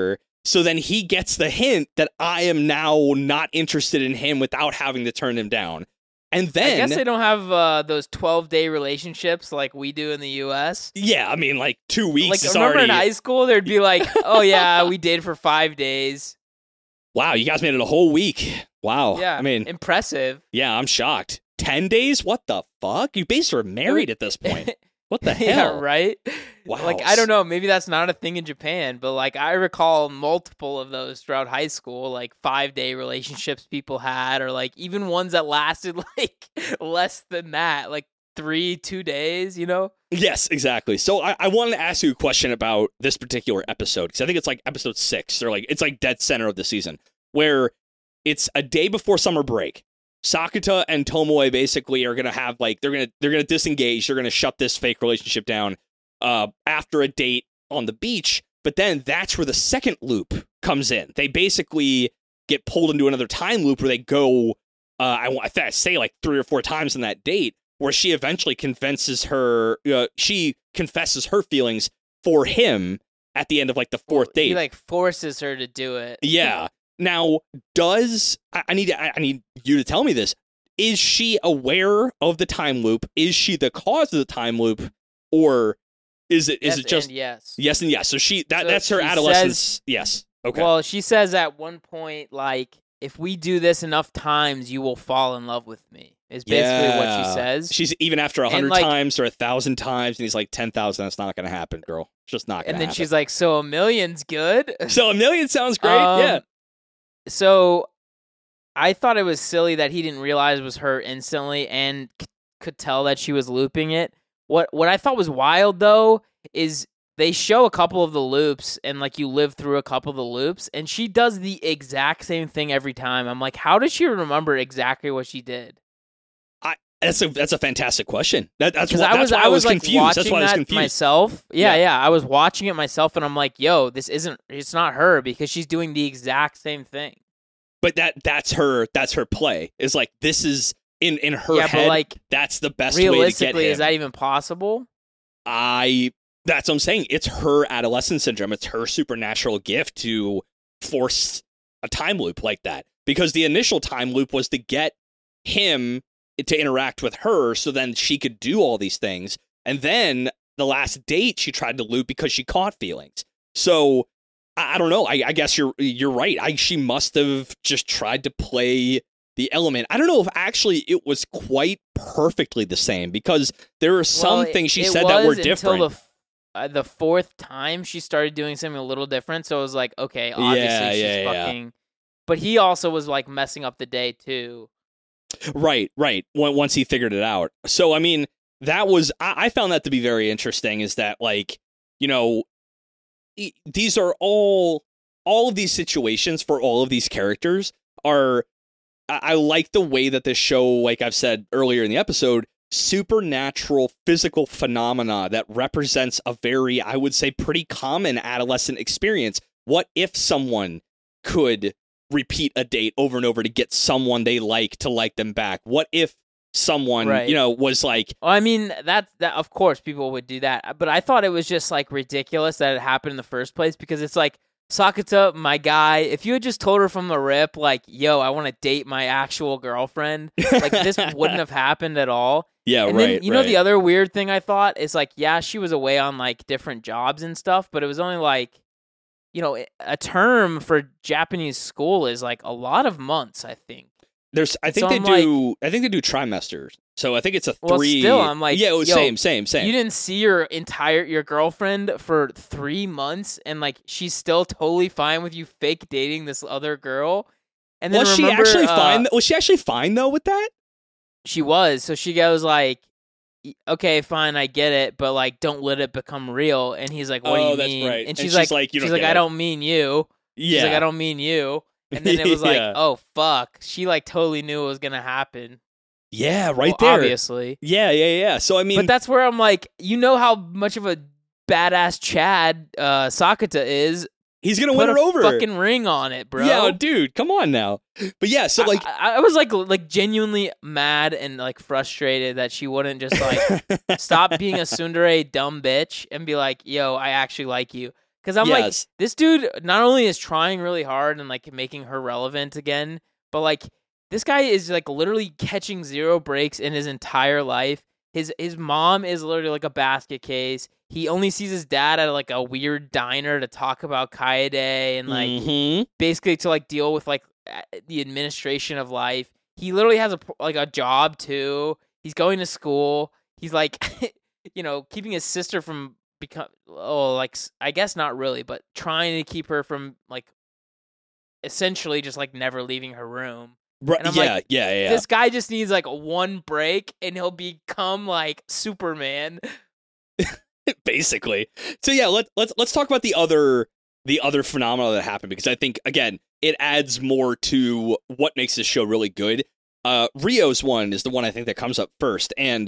So then he gets the hint that I am now not interested in him without having to turn him down. And then I guess they don't have uh, those twelve-day relationships like we do in the U S. Yeah, I mean, like two weeks Like, is remember already... in high school, there'd be like, oh, yeah, we dated for five days. Wow, you guys made it a whole week. Wow. Yeah, I mean, impressive. Yeah, I'm shocked. Ten days? What the fuck? You basically are married at this point. What the hell? Yeah, right? Wow. Like, I don't know. Maybe that's not a thing in Japan, but like I recall multiple of those throughout high school, like five-day relationships people had, or like even ones that lasted like less than that, like three, two days, you know? Yes, exactly. So I, I wanted to ask you a question about this particular episode, because I think it's like episode six, or like it's like dead center of the season, where it's a day before summer break. Sakata and Tomoe basically are gonna have like they're gonna they're gonna disengage. They're gonna shut this fake relationship down uh, after a date on the beach. But then that's where the second loop comes in. They basically get pulled into another time loop where they go. Uh, I, I think I say like three or four times in that date, where she eventually convinces her. Uh, she confesses her feelings for him at the end of like the fourth Well, date. He like forces her to do it. Yeah. Now, does I, I need I, I need you to tell me this? Is she aware of the time loop? Is she the cause of the time loop, or is it is Yes it just and yes? yes and yes? So she that So that's her she adolescence. says- yes. Okay. Well, she says at one point, like, if we do this enough times, you will fall in love with me. Is basically what Yeah. she says. She's even after a And, hundred like- times or a thousand times, and he's like ten thousand. That's not going to happen, girl. It's just not. Gonna and then happen. she's like, so a million's good. so a million sounds great. Um, yeah. So I thought it was silly that he didn't realize it was her instantly and c- could tell that she was looping it. What what I thought was wild though is they show a couple of the loops and like you live through a couple of the loops and she does the exact same thing every time. I'm like, how does she remember exactly what she did? That's a that's a fantastic question. That, that's Because why I was that's why I was like confused. watching That's why I was that confused. myself. Yeah, Yeah. yeah, I was watching it myself and I'm like, yo, this isn't it's not her because she's doing the exact same thing. But that that's her that's her play. Is like this is in in her yeah, head. but like That's the best way to get realistically, him. is that even possible? I that's what I'm saying. It's her adolescent syndrome. It's her supernatural gift to force a time loop like that. Because the initial time loop was to get him to interact with her so then she could do all these things. And then the last date she tried to loop because she caught feelings. So I, I don't know. I, I guess you're you're right. I she must have just tried to play the element. I don't know if actually it was quite perfectly the same because there are some Well, it- things she it said that were was different. Until the, f- uh, the fourth time she started doing something a little different, so it was like, okay, obviously Yeah, she's yeah, yeah. fucking. But he also was like messing up the day too. Right, right. When- Once he figured it out. So, I mean, that was, I, I found that to be very interesting is that, like, you know, e- these are all, all of these situations for all of these characters are, I, I like the way that this show, like I've said earlier in the episode, supernatural physical phenomena that represents a very, I would say, pretty common adolescent experience. What if someone could repeat a date over and over to get someone they like to like them back? What if someone, Right. you know, was like, Well, I mean, that that of course people would do that, but I thought it was just like ridiculous that it happened in the first place because it's like Sakata, my guy. If you had just told her from the rip, like, "Yo, I want to date my actual girlfriend," like this wouldn't have happened at all. yeah, And right. then you know right. the other weird thing I thought is like, yeah, she was away on like different jobs and stuff, but it was only like, you know, a term for Japanese school is like a lot of months, I think. There's, I think So they I'm do, I think they do trimesters. So I think it's a Well, three. still, I'm like, yeah, it was yo, same, same, same. You didn't see your entire your girlfriend for three months, and like she's still totally fine with you fake dating this other girl. And then was she remember, actually uh, fine? Was she actually fine though with that? She was. So she goes like, "Okay, fine, I get it, but like, don't let it become real." And he's like, "What do Oh, you that's mean?" right. And And she's, she's like, like, "You "She's don't like, get I it." don't mean you." Yeah. She's like, "I don't mean you." And then it was like, Yeah. "Oh fuck!" She like totally knew it was gonna happen. Yeah, right Well, there. obviously. Yeah, yeah, yeah. So I mean, But that's where I'm like, you know how much of a badass Chad uh, Sakata is. he's gonna Put win a her over. fucking ring on it, bro. Yeah, dude, come on now. But yeah, so like, I, I was like, like genuinely mad and like frustrated that she wouldn't just like stop being a tsundere dumb bitch and be like, yo, I actually like you. Because I'm Yes. like, this dude not only is trying really hard and like making her relevant again, but like this guy is like literally catching zero breaks in his entire life. His his mom is literally like a basket case. He only sees his dad at like a weird diner to talk about Kaede and like Mhm. basically to like deal with like the administration of life. He literally has a like a job too. He's going to school. He's like, you know, keeping his sister from become oh like I guess not really, but trying to keep her from like essentially just like never leaving her room. Right, And I'm yeah, like, yeah, yeah, yeah. This guy just needs like one break and he'll become like Superman. Basically. So yeah, let, let's let's talk about the other the other phenomena that happened, because I think again it adds more to what makes this show really good. Uh, Rio's one is the one I think that comes up first, and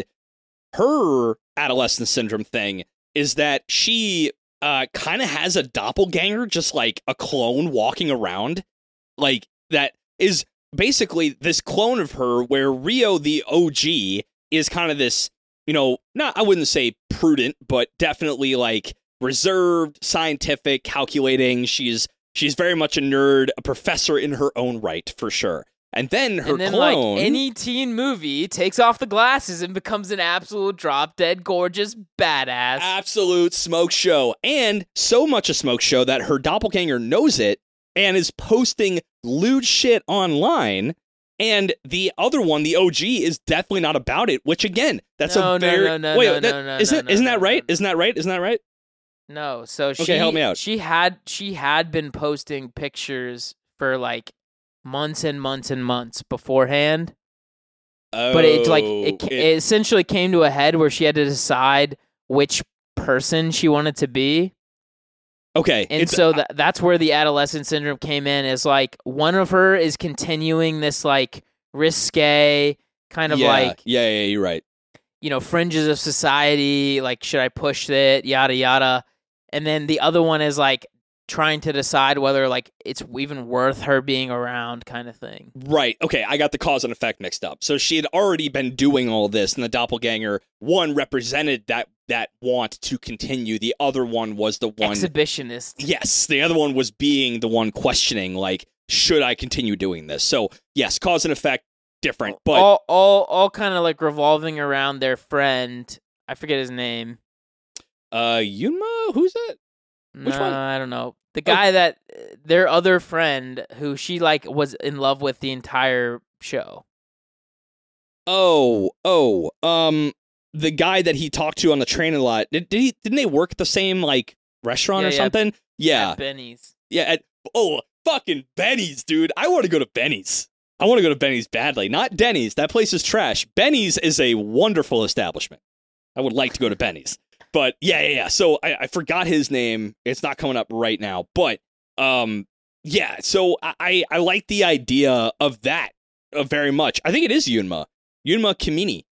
her adolescent syndrome thing is that she uh, kind of has a doppelganger, just like a clone walking around, like that is basically this clone of her, where Rio the O G is kind of this, you know, not, I wouldn't say prudent, but definitely like reserved, scientific, calculating. She's she's very much a nerd, a professor in her own right, for sure. And then her and then, clone, like any teen movie, takes off the glasses and becomes an absolute drop dead gorgeous badass. absolute smoke show, and so much a smoke show that her doppelganger knows it and is posting lewd shit online. And the other one, the O G, is definitely not about it. Which again, that's no, a very no, no, wait. no, that, no, no, isn't no, isn't no, that no, right? no. Isn't that right? Isn't that right? No, so she Okay, help me out. she had she had been posting pictures for like months and months and months beforehand. Oh, But it like it, it- it essentially came to a head where she had to decide which person she wanted to be. okay. And it's, so that that's where the adolescent syndrome came in, is like one of her is continuing this like risque kind of yeah, like, yeah, yeah, you're right. you know, fringes of society, like should I push it, yada yada. And then the other one is like trying to decide whether like it's even worth her being around kind of thing. Right. Okay, I got the cause and effect mixed up. So she had already been doing all this, and the doppelganger one represented that that want to continue. The other one was the one. Exhibitionist. Yes, the other one was being the one questioning, like, should I continue doing this? So yes, cause and effect different, but all all all kind of like revolving around their friend. I forget his name. uh, Yunma, who's that? Which no, one? I don't know. The guy that their other friend who she like was in love with the entire show. Oh, oh, um, the guy that he talked to on the train a lot. Did, did he? Didn't they work at the same like restaurant Yeah, or yeah. something? Yeah, At Benny's. yeah. At, oh, fucking Benny's, dude. I want to go to Benny's. I want to go to Benny's badly. Not Denny's. That place is trash. Benny's is a wonderful establishment. I would like to go to Benny's. But yeah, yeah, yeah. So I, I forgot his name. It's not coming up right now. But um, yeah. So I, I, I like the idea of that uh, very much. I think it is Yunma. Yunma Kimini.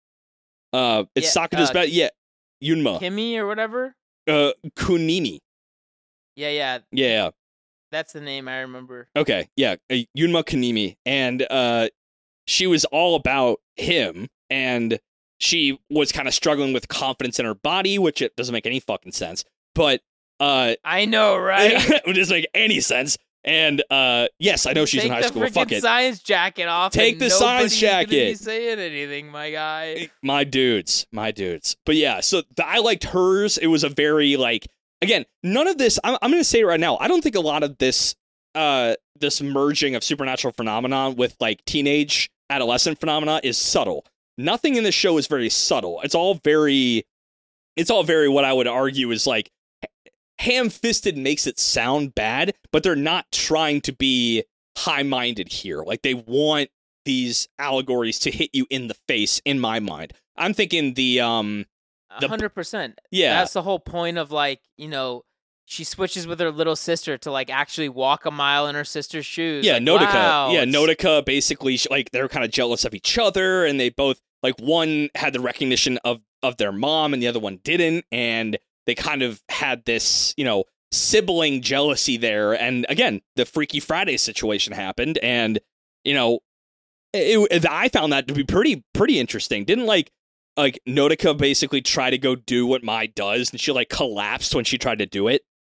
Uh, it's Yeah, Sakura's uh, best. Yeah, Yunma. Kimmy or whatever. Uh, Kunimi. Yeah, yeah, Yeah, yeah. that's the name I remember. Okay, yeah, uh, Yunma Kanimi, and uh, she was all about him, and she was kind of struggling with confidence in her body, which it doesn't make any fucking sense. But uh, I know, right? it doesn't make any sense. And uh, yes, I know she's Take in high the school. Fuck freaking it, science jacket off. Take and the science nobody's gonna be jacket. saying anything, my guy. my dudes, my dudes. But yeah, so th- I liked hers. It was a very like again, none of this. I'm, I'm going to say it right now. I don't think a lot of this, uh, this merging of supernatural phenomenon with like teenage adolescent phenomena is subtle. Nothing in the show is very subtle. It's all very, it's all very what I would argue is like ham-fisted makes it sound bad, but they're not trying to be high-minded here. Like they want these allegories to hit you in the face. In my mind, I'm thinking the um, A The- hundred percent. yeah, That's the whole point of like, you know, she switches with her little sister to like actually walk a mile in her sister's shoes. yeah, like, Notica. wow, yeah, it's- Notica. Basically, sh- like they're kind of jealous of each other, and they both like one had the recognition of of their mom, and the other one didn't, and they kind of had this, you know, sibling jealousy there. And again, the Freaky Friday situation happened, and you know, it, it, I found that to be pretty pretty interesting. Didn't like like Notica basically try to go do what Mai does, and she like collapsed when she tried to do it.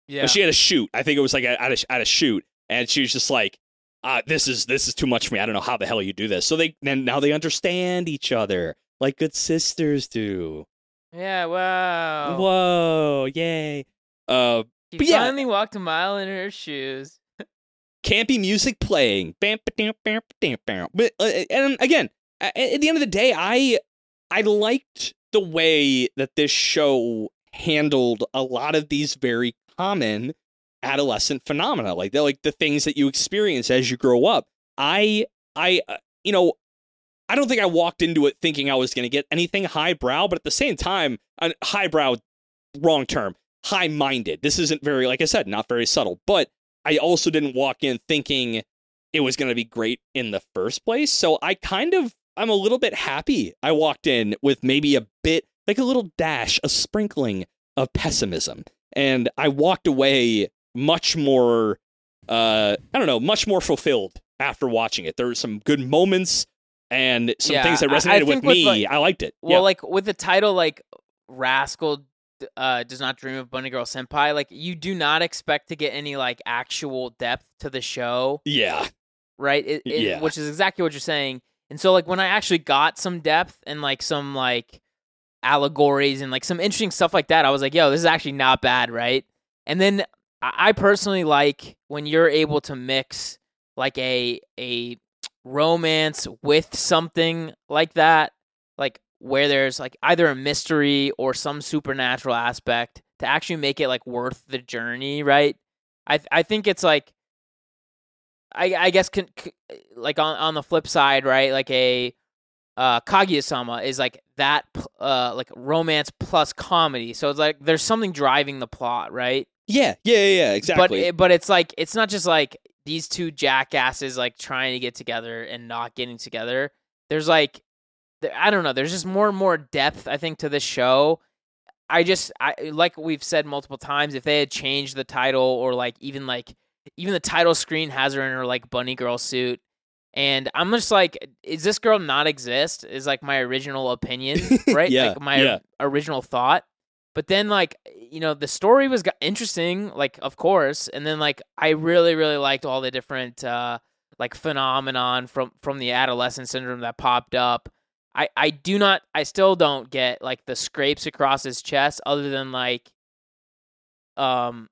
Yeah. But she had a shoot. I think it was like at a, at a shoot, and she was just like, uh, "This is this is too much for me. I don't know how the hell you do this." So they then now they understand each other like good sisters do. Yeah, wow. Whoa, yay! Uh, She but yeah. finally walked a mile in her shoes. Campy music playing, bam, ba-dam, bam, ba-dam, bam. But uh, and again, at the end of the day, I I liked the way that this show handled a lot of these very common adolescent phenomena, like the like the things that you experience as you grow up. I I uh, you know, I don't think I walked into it thinking I was going to get anything highbrow, but at the same time, uh, highbrow, wrong term, high-minded. This isn't very, like I said, not very subtle, but I also didn't walk in thinking it was going to be great in the first place. So I kind of, I'm a little bit happy I walked in with maybe a bit, like a little dash, a sprinkling of pessimism. And I walked away much more, uh, I don't know, much more fulfilled after watching it. There were some good moments and some Yeah, things that I- I resonated with think with, me. like- I liked it. Well, yeah. like with the title, like Rascal uh, does not dream of Bunny Girl Senpai. Like you do not expect to get any like actual depth to the show, yeah. right? It, it, Yeah. Which is exactly what you're saying. And so, like when I actually got some depth and like some like allegories and like some interesting stuff like that, I was like, "Yo, this is actually not bad," right? And then I I personally like when you're able to mix like a a romance with something like that, like where there's like either a mystery or some supernatural aspect to actually make it like worth the journey, right? I th- I think it's like I I guess con- c- like on on the flip side, right? Like a uh Kaguya-sama is like that p- uh like romance plus comedy. So it's like there's something driving the plot, right? Yeah. Yeah. Yeah. yeah, Exactly. But it, but it's like it's not just like these two jackasses like trying to get together and not getting together. There's like there, I don't know. There's just more and more depth I think to this show. I just I like we've said multiple times. If they had changed the title or like even like even the title screen has her in her like bunny girl suit, and I'm just like, is this girl not exist? Is like my original opinion, right? Yeah, Like my yeah. original thought. But then, like, you know, the story was go- interesting, like, of course. And then, like, I really, really liked all the different, uh, like, phenomenon from, from the adolescent syndrome that popped up. I, I do not, I still don't get, like, the scrapes across his chest other than, like, um,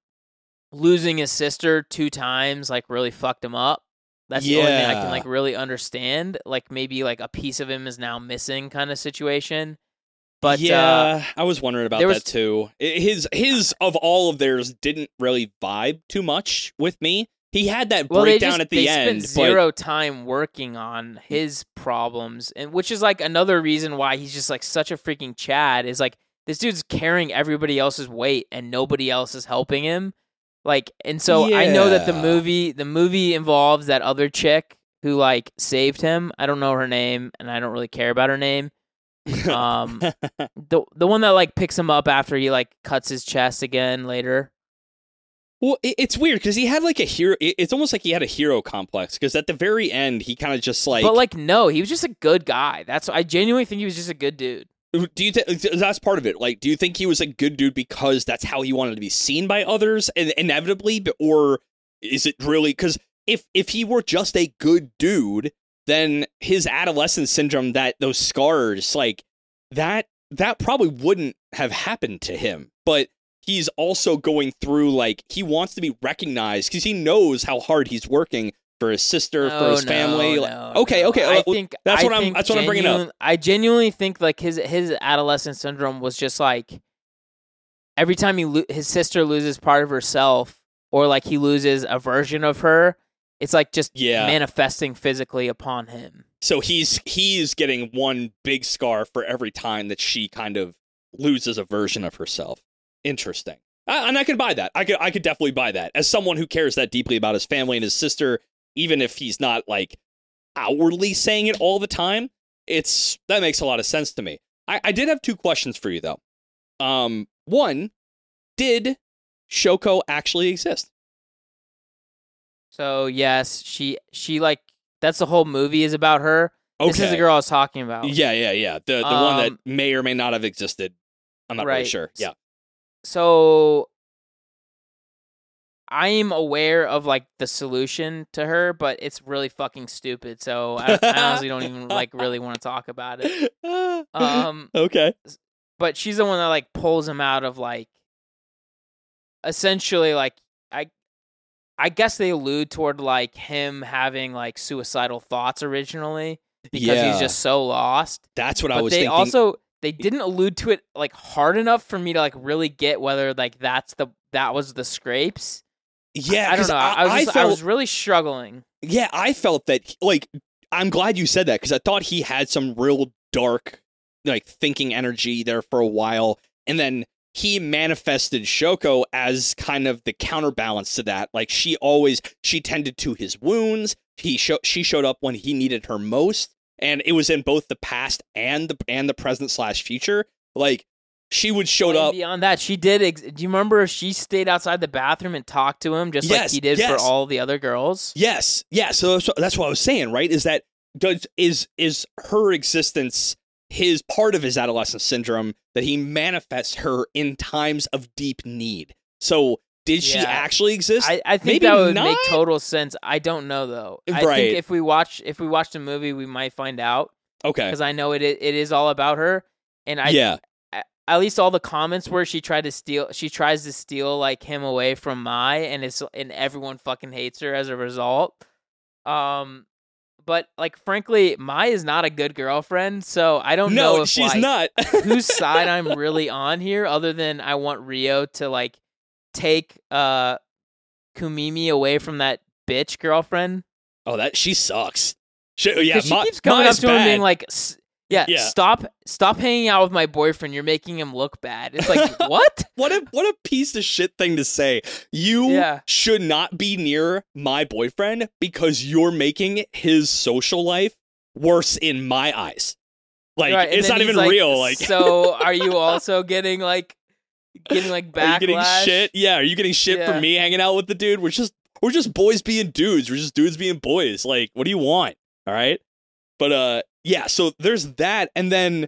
losing his sister two times, like, really fucked him up. That's the only thing I Yeah. can, like, really understand. Like, maybe, like, a piece of him is now missing kind of situation. But, yeah, uh, I was wondering about there was- that too. I- His his of all of theirs didn't really vibe too much with me. He had that Well, they breakdown just at the they end, spent zero time working on his problems, and which is like another reason why he's just like such a freaking Chad. Is like this dude's carrying everybody else's weight, and nobody else is helping him. Like, and so I know that the Yeah. movie the movie involves that other chick who like saved him. I don't know her name, and I don't really care about her name. but Um, the the one that like picks him up after he like cuts his chest again later. well, it, it's weird because he had like a hero. it- It's almost like he had a hero complex because at the very end he kind of just like. But like, no, he was just a good guy. That's I genuinely think he was just a good dude. Do you think that's part of it? Like, do you think he was a good dude because that's how he wanted to be seen by others, and inevitably, or is it really? Because if if he were just a good dude, then his adolescent syndrome, that those scars, like that, that probably wouldn't have happened to him. But he's also going through like he wants to be recognized because he knows how hard he's working for his sister, for No, his no, family. no, Like, okay, no. okay, I uh, think that's I what I'm- think that's what I'm bringing up. genuine- I genuinely think like his his adolescent syndrome was just like every time he lo- his sister loses part of herself, or like he loses a version of her, it's like just Yeah. manifesting physically upon him. So he's he's getting one big scar for every time that she kind of loses a version of herself. Interesting. I, and I could buy that. I could I could definitely buy that. As someone who cares that deeply about his family and his sister, even if he's not like outwardly saying it all the time, it's that makes a lot of sense to me. I, I did have two questions for you though. Um, one, did Shoko actually exist? So yes, she she like that's the whole movie is about her. Okay. This is the girl I was talking about. Yeah, yeah, yeah. The the one that Um, may or may not have existed. I'm not really right. sure. Yeah. So I am aware of like the solution to her, but it's really fucking stupid. So I, I honestly don't even like really want to talk about it. Um, okay. But she's the one that like pulls him out of like, essentially like I, I guess they allude toward like him having like suicidal thoughts originally because yeah. he's just so lost. That's what but I was they thinking. also they didn't allude to it like hard enough for me to like really get whether like that's the that was the scrapes. Yeah, I, I don't know. I, I was I, just, felt, I was really struggling. Yeah, I felt that like I'm glad you said that because I thought he had some real dark like thinking energy there for a while, and then he manifested Shoko as kind of the counterbalance to that. Like she always she tended to his wounds. He sho- she showed up when he needed her most, and it was in both the past and the and the present slash future. Like she would showed and up beyond that. She did. Ex- Do you remember she stayed outside the bathroom and talked to him just yes, like he did yes. for all the other girls? Yes, yeah. So, so that's what I was saying. Right? Is that does is is her existence his part of his adolescent syndrome that he manifests her in times of deep need? So did she Yeah. actually exist? I, I think Maybe that would not? make total sense. I don't know though. I Right. think if we watch if we watch the movie, we might find out Okay. because I know it it is all about her. And I Yeah. at least all the comments where she tried to steal, she tries to steal like him away from Mai, and it's and everyone fucking hates her as a result. Um, but like frankly, Mai is not a good girlfriend, so I don't No, know if she's like, not. whose side I'm really on here, other than I want Rio to like take uh Kumimi away from that bitch girlfriend. Oh, that she sucks. She, yeah, 'Cause she Ma- keeps coming Mai's up to him and bad. being like, S- yeah, Yeah. stop, stop hanging out with my boyfriend. You're making him look bad. It's like, what? What a what a piece of shit thing to say. You Yeah. should not be near my boyfriend because you're making his social life worse in my eyes. Like Right, and it's then not he's even like, real. Like so are you also getting like, getting like backlash? Are you getting shit? Yeah, are you getting shit Yeah. for me hanging out with the dude? We're just we're just boys being dudes. We're just dudes being boys. Like, what do you want? All right. But uh yeah, so there's that, and then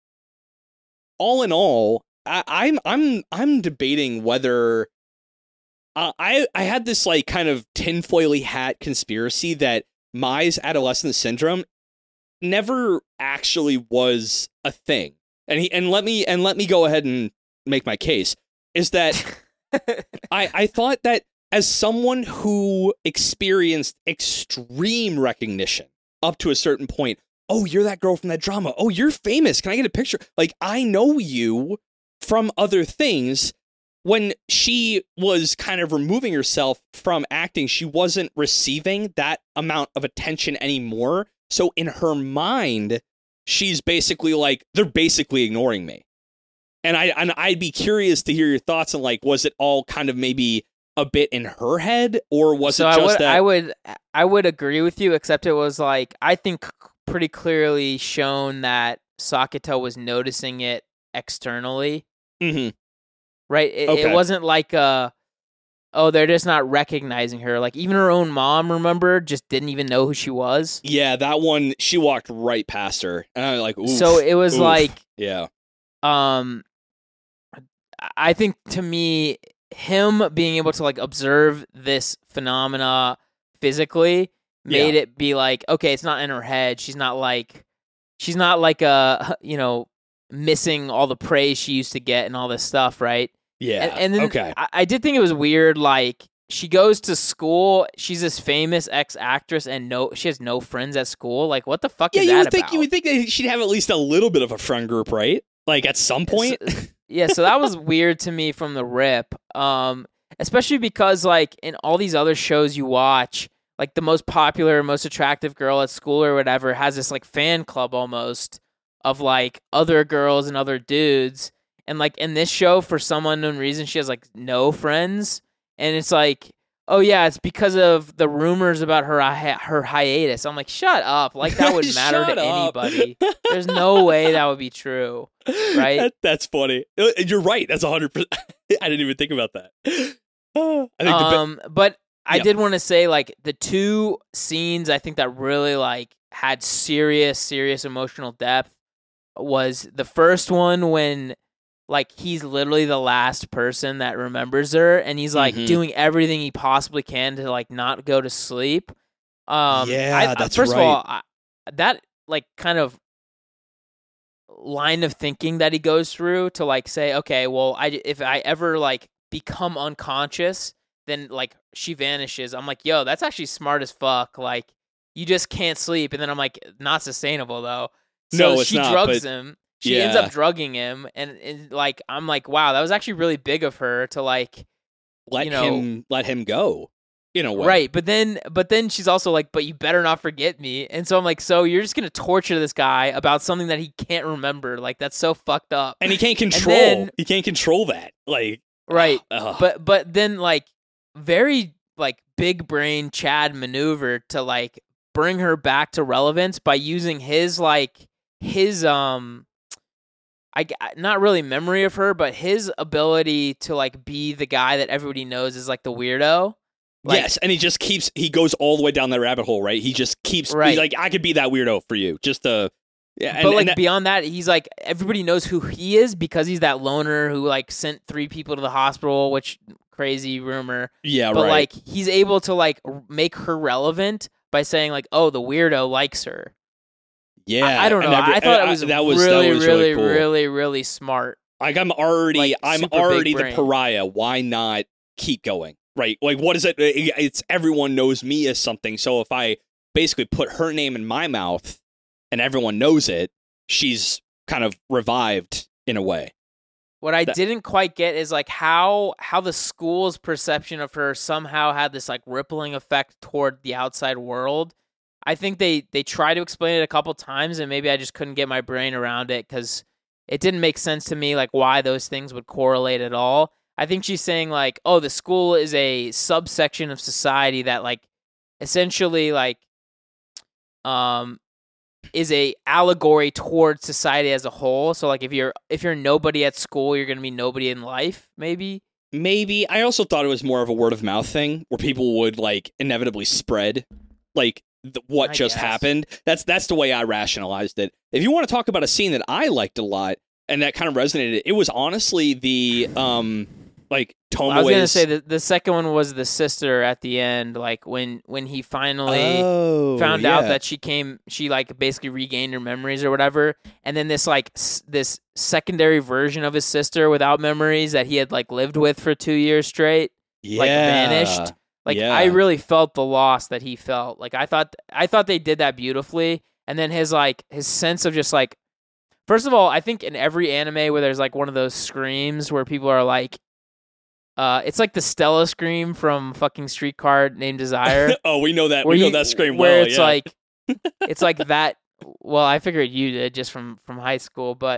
all in all, I, I'm I'm I'm debating whether uh, I I had this like kind of tinfoily hat conspiracy that Mai's adolescent syndrome never actually was a thing, and he and let me and let me go ahead and make my case is that I I thought that as someone who experienced extreme recognition up to a certain point. Oh, you're that girl from that drama. Oh, you're famous. Can I get a picture? Like, I know you from other things. When she was kind of removing herself from acting, she wasn't receiving that amount of attention anymore. So in her mind, she's basically like, they're basically ignoring me. And, I, and I'd be curious to hear your thoughts on, like, was it all kind of maybe a bit in her head? Or was so it I just would, that... I would, I would agree with you, except it was like, I think pretty clearly shown that Sakuto was noticing it externally. Mm-hmm. Right? It, Okay. it wasn't like, uh, oh, they're just not recognizing her. Like, even her own mom, remember, just didn't even know who she was. Yeah, that one, she walked right past her. And I was like, oof, So it was oof. like, yeah. um, I think to me, him being able to like observe this phenomena physically made Yeah. it be like, okay, it's not in her head. She's not like, she's not like a, you know, missing all the praise she used to get and all this stuff, right? Yeah. And, and then okay. I, I did think it was weird. Like, she goes to school. She's this famous ex actress, and no, she has no friends at school. Like, what the fuck Yeah, is you that would think about? you would think that she'd have at least a little bit of a friend group, right? Like at some point. So- yeah, so that was weird to me from the rip. Um, especially because like in all these other shows you watch, like the most popular, most attractive girl at school or whatever has this like fan club almost of like other girls and other dudes. And like in this show, for some unknown reason, she has like no friends. And it's like, oh yeah, it's because of the rumors about her hi- her hiatus. I'm like, shut up! Like that would matter Shut to up. anybody. There's no way that would be true, right? That, that's funny. Uh, You're right. That's one hundred percent. I didn't even think about that. Uh, I think the be- Um, but I Yeah. did want to say like the two scenes I think that really like had serious, serious emotional depth was the first one when like he's literally the last person that remembers her, and he's like Mhm. doing everything he possibly can to like not go to sleep. Um, Yeah, I, that's first right. of all, I, that like kind of line of thinking that he goes through to like say, okay, well, I if I ever like become unconscious, then like she vanishes. I'm like, yo, that's actually smart as fuck. Like you just can't sleep, and then I'm like, not sustainable though. So No, it's she not, drugs but- him. She ends Yeah. up drugging him, and, and like I'm like, wow, that was actually really big of her to like, Let you know, him let him go in a way. right. But then, but then she's also like, but you better not forget me. And so I'm like, so you're just gonna torture this guy about something that he can't remember? Like that's so fucked up. And he can't control. then- he can't control that. Like Right. ugh. But but then like very like big brain Chad maneuver to like bring her back to relevance by using his like his um I not really memory of her, but his ability to like be the guy that everybody knows is like the weirdo. Like, yes, and he just keeps. He goes all the way down that rabbit hole, right? He just keeps. Right. He's like, I could be that weirdo for you, just to. Yeah, and, but like and that- beyond that, he's like everybody knows who he is because he's that loner who like sent three people to the hospital, which crazy rumor. yeah, But right. like he's able to like r- make her relevant by saying like, oh, the weirdo likes her. yeah, I, I don't know. and every- I thought and it was, that was really, that was really, really, cool. really, really smart. Like I'm already, like, I'm super big already the brain. pariah. Why not keep going? Right? Like, what is it? It's everyone knows me as something. So if I basically put her name in my mouth and everyone knows it, she's kind of revived in a way. What I That- didn't quite get is like how how the school's perception of her somehow had this like rippling effect toward the outside world. I think they they try to explain it a couple times, and maybe I just couldn't get my brain around it because it didn't make sense to me like why those things would correlate at all. I think she's saying like, oh, the school is a subsection of society that like essentially like um is a allegory towards society as a whole. So like if you're if you're nobody at school, you're gonna be nobody in life, maybe. Maybe I also thought it was more of a word of mouth thing where people would like inevitably spread like th- what I just guess. happened. That's that's the way I rationalized it. If you want to talk about a scene that I liked a lot and that kind of resonated, it was honestly the um like Tomoe's. I was gonna say that the second one was the sister at the end, like when when he finally oh, found out yeah. that she came, she like basically regained her memories or whatever, and then this like s- this secondary version of his sister without memories that he had like lived with for two years straight, like Yeah. vanished. Like Yeah. I really felt the loss that he felt. Like I thought I thought they did that beautifully, and then his like his sense of just like, first of all, I think in every anime where there's like one of those screams where people are like. Uh, it's like the Stella scream from fucking Streetcar Named Desire. Oh, we know that. where We know you- that scream where well. it's yeah. like it's like that. Well, I figured you did just from from high school, but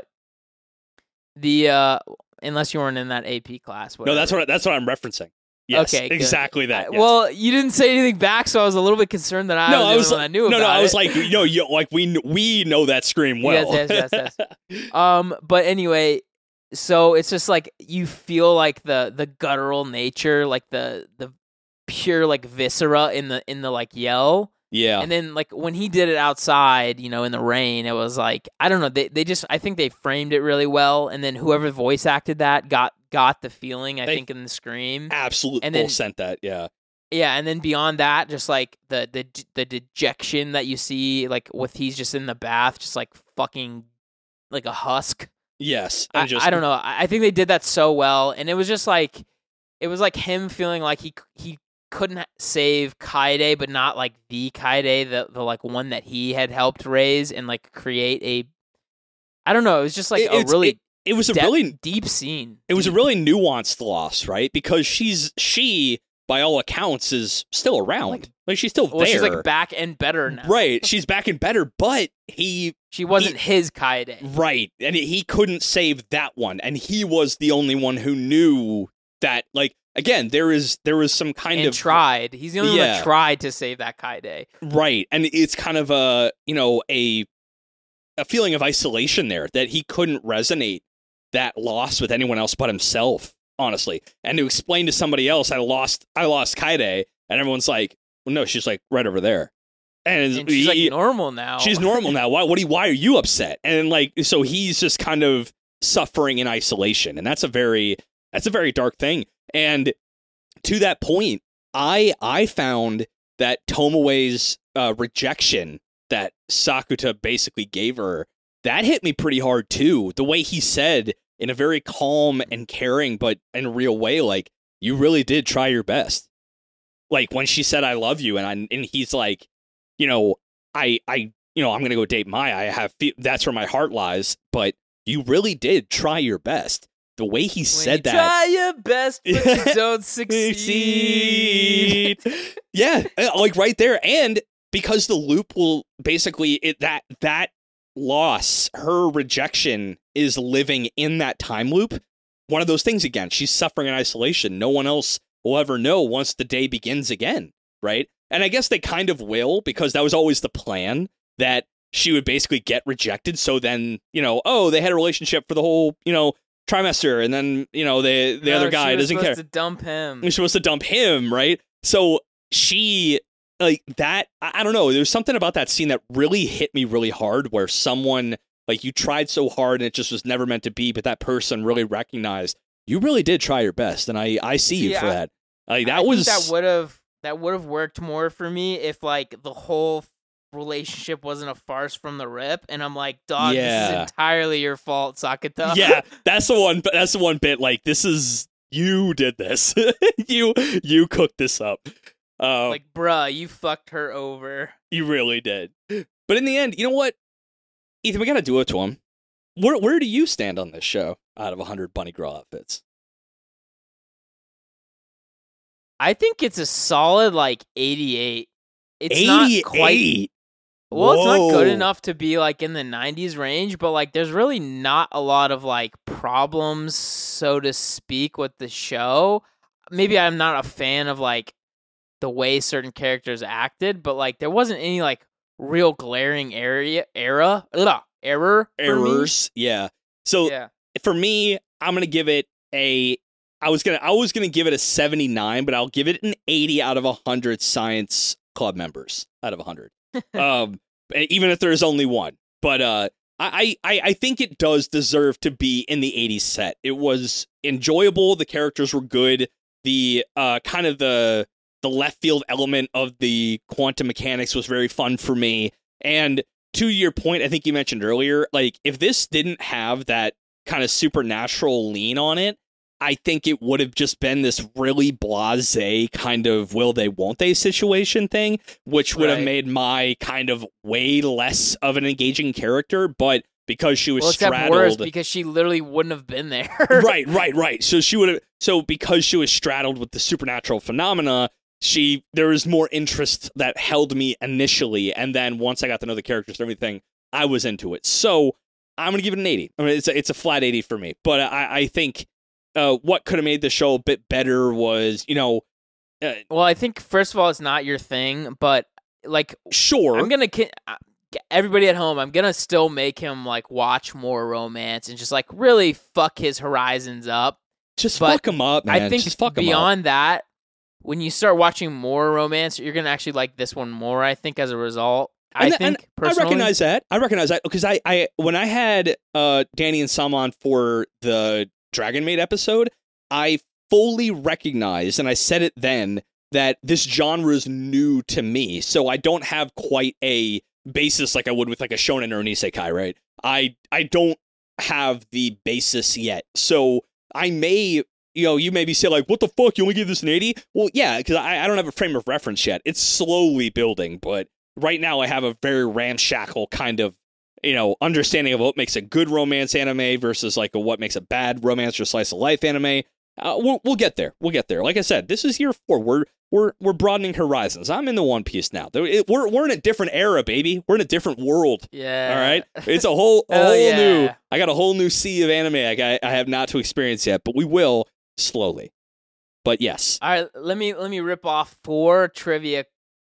the uh, unless you weren't in that A P class. no, Whatever. that's what that's what I'm referencing. Yes, Okay, good. exactly that. I- yes. Well, you didn't say anything back, so I was a little bit concerned that I no, was the I only was one like, that knew no, about no, I was it. like, you know, you like we kn- we know that scream well. Yes, yes, yes, yes. Um, but anyway, so it's just like you feel like the the guttural nature, like the the pure like viscera in the in the like yell. yeah. And then like when he did it outside, you know, in the rain, it was like I don't know, they they just I think they framed it really well, and then whoever voice acted that got got the feeling, I They- think, in the scream. Absolutely and full then- sent that. Yeah. Yeah, and then beyond that, just like the the the dejection that you see, like with he's just in the bath, just like fucking like a husk. Yes. I, And just I don't know. I I think they did that so well, and it was just like it was like him feeling like he he couldn't ha- save Kaede, but not like the Kaede, the the like one that he had helped raise and like create a. I don't know. It was just like It- a it's- really it, it was a dep- really deep scene. it was a Deep. really nuanced loss, right? Because she's she by all accounts is still around. Like- Like, she's still well, there. she's like back and better now. Right. She's back and better, but he She wasn't his Kaede. right, and he couldn't save that one, and he was the only one who knew that. Like again, there is there was some kind And of tried. He's the only one Yeah. that tried to save that Kaede. right, and it's kind of a you know a a feeling of isolation there that he couldn't resonate that loss with anyone else but himself, honestly. And to explain to somebody else, I lost I lost Kaede, and everyone's like, well, no, she's like right over there, and, And she's like he- normal now. she's normal now. Why? What? Do you, why are you upset? And like, so he's just kind of suffering in isolation, and that's a very that's a very dark thing. And to that point, I I found that Tomoe's uh, rejection that Sakuta basically gave her, that hit me pretty hard too. The way he said in a very calm and caring but in a real way, like, you really did try your best. Like when she said I love you, and I, and he's like, you know, I I you know, I'm going to go date Maya. I have that's where my heart lies, but you really did try your best. The way he when said you that. Try your best, but you don't succeed. Yeah, like right there. And because the loop will basically it that that loss, her rejection is living in that time loop. One of those things again. She's suffering in isolation. No one else will ever know once the day begins again, right? And I guess they kind of will, because that was always the plan, that she would basically get rejected. So then, you know, oh, they had a relationship for the whole, you know, trimester, and then, you know, the the no, other guy she was doesn't care. supposed to dump him. She's supposed to dump him, right? So she, like, that, I, I don't know, there's something about that scene that really hit me really hard, where someone, like, you tried so hard and it just was never meant to be, but that person really recognized, you really did try your best, and I, I see, see you for I, that. Like, that I was... think that would have that would have worked more for me if, like, the whole relationship wasn't a farce from the rip, and I'm like, dog, yeah. this is entirely your fault, Sakuta. Yeah, that's the one. That's the one bit. Like, this is you did this. you you cooked this up. Um, like, bruh, you fucked her over. You really did. But in the end, you know what, Ethan, we gotta do it to him. Where where do you stand on this show out of a hundred bunny girl outfits? I think it's a solid like eighty-eight. It's eighty-eight. not quite. Well, Whoa. It's not good enough to be like in the nineties range, but like there's really not a lot of like problems, so to speak, with the show. Maybe I'm not a fan of like the way certain characters acted, but like there wasn't any like real glaring area era ugh, error errors. Yeah. So yeah. for me, I'm gonna give it a. I was gonna I was gonna give it a seventy-nine, but I'll give it an eighty out of a hundred Science Club members out of a hundred. um, even if there's only one. But uh, I, I I think it does deserve to be in the eighties set. It was enjoyable. The characters were good. The uh, kind of the the left field element of the quantum mechanics was very fun for me. And to your point, I think you mentioned earlier, like if this didn't have that kind of supernatural lean on it, I think it would have just been this really blasé kind of will they, won't they situation thing, which would right. have made Mai kind of way less of an engaging character. But because she was well, straddled, worse because she literally wouldn't have been there. right, right, right. So she would have. So because she was straddled with the supernatural phenomena, she there was more interest that held me initially, and then once I got to know the characters and everything, I was into it. So I'm gonna give it an eighty. I mean, it's a, it's a flat eighty for me. But I, I think. Uh, what could have made the show a bit better was, you know... Uh, well, I think, first of all, it's not your thing, but, like... Sure. I'm going to... Everybody at home, I'm going to still make him, like, watch more romance and just, like, really fuck his horizons up. Just but fuck him up, man. I think just fuck beyond that, when you start watching more romance, you're going to actually like this one more, I think, as a result. I and, think, and personally. I recognize that. I recognize that, because I, I, when I had uh, Danny and Sam on for the... Dragon Maid episode, I fully recognized, and I said it then, that this genre is new to me, so I don't have quite a basis like I would with like a shonen or an isekai, right? I I don't have the basis yet, so I may, you know, you maybe say like, what the fuck, you only give this an eighty? Well, yeah, because I, I don't have a frame of reference yet. It's slowly building, but right now I have a very ramshackle kind of, you know, understanding of what makes a good romance anime versus like a what makes a bad romance or slice of life anime. Uh, we'll we'll get there. We'll get there. Like I said, this is year four. We're we're we're broadening horizons. I'm in the One Piece now. We're we're in a different era, baby. We're in a different world. Yeah. All right. It's a whole a oh, whole yeah. new. I got a whole new sea of anime I I have not to experience yet, but we will slowly. But yes. All right. Let me let me rip off four trivia.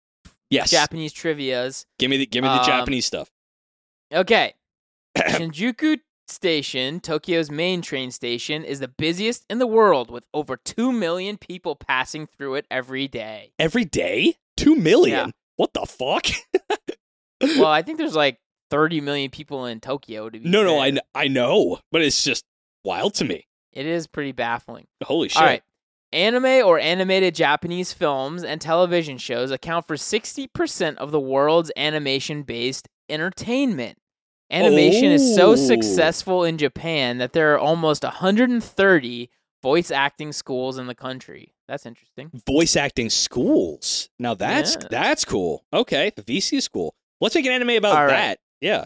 Yes. Japanese trivias. Give me the give me the um, Japanese stuff. Okay. Shinjuku Station, Tokyo's main train station, is the busiest in the world with over two million people passing through it every day. Every day? two million? Yeah. What the fuck? Well, I think there's like thirty million people in Tokyo. To be No, no, fair. I, kn- I know, but it's just wild to me. It is pretty baffling. Holy shit. All right. Anime or animated Japanese films and television shows account for sixty percent of the world's animation-based entertainment. Animation is so Oh. successful in Japan that there are almost one hundred thirty voice acting schools in the country. That's interesting. Voice acting schools. Now that's Yeah. that's cool. Okay, the V C school. Let's make an anime about All right. that. Yeah.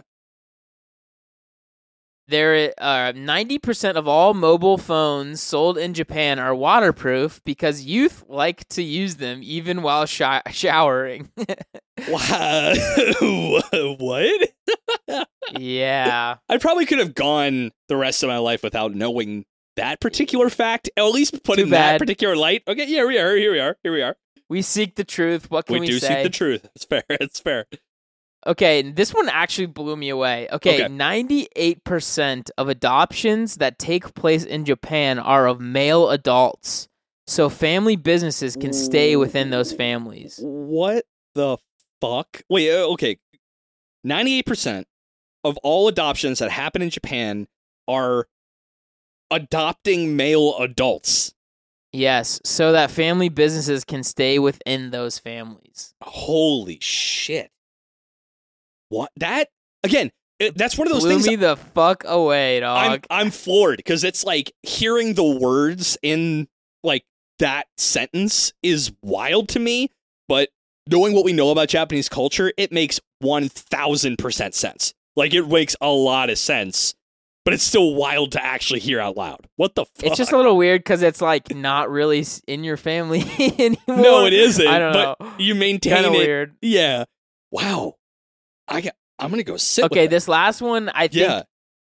There, uh, ninety percent of all mobile phones sold in Japan are waterproof because youth like to use them even while sh- showering. Wow. What? Yeah. I probably could have gone the rest of my life without knowing that particular fact. At least put Too in that bad. particular light. Okay, here we are. Here we are. Here we are. We seek the truth. What can We we, do say? seek the truth. It's fair. It's fair. Okay, this one actually blew me away. Okay, Okay. ninety-eight percent of adoptions that take place in Japan are of male adults. So family businesses can stay within those families. What the fuck? Wait, uh, okay. ninety-eight percent of all adoptions that happen in Japan are adopting male adults. Yes, so that family businesses can stay within those families. Holy shit. What? That, again, it, that's one of those Blew things. me the fuck away, I'm, dog. I'm floored because it's like hearing the words in like that sentence is wild to me, but knowing what we know about Japanese culture, it makes one thousand percent sense. Like, it makes a lot of sense, but it's still wild to actually hear out loud. What the fuck? It's just a little weird because it's like not really s- in your family anymore. No, it isn't. I don't but know. You maintain Kind of it. weird. Yeah. Wow. I got, I'm going to go sit Okay, with this last one, I think Yeah.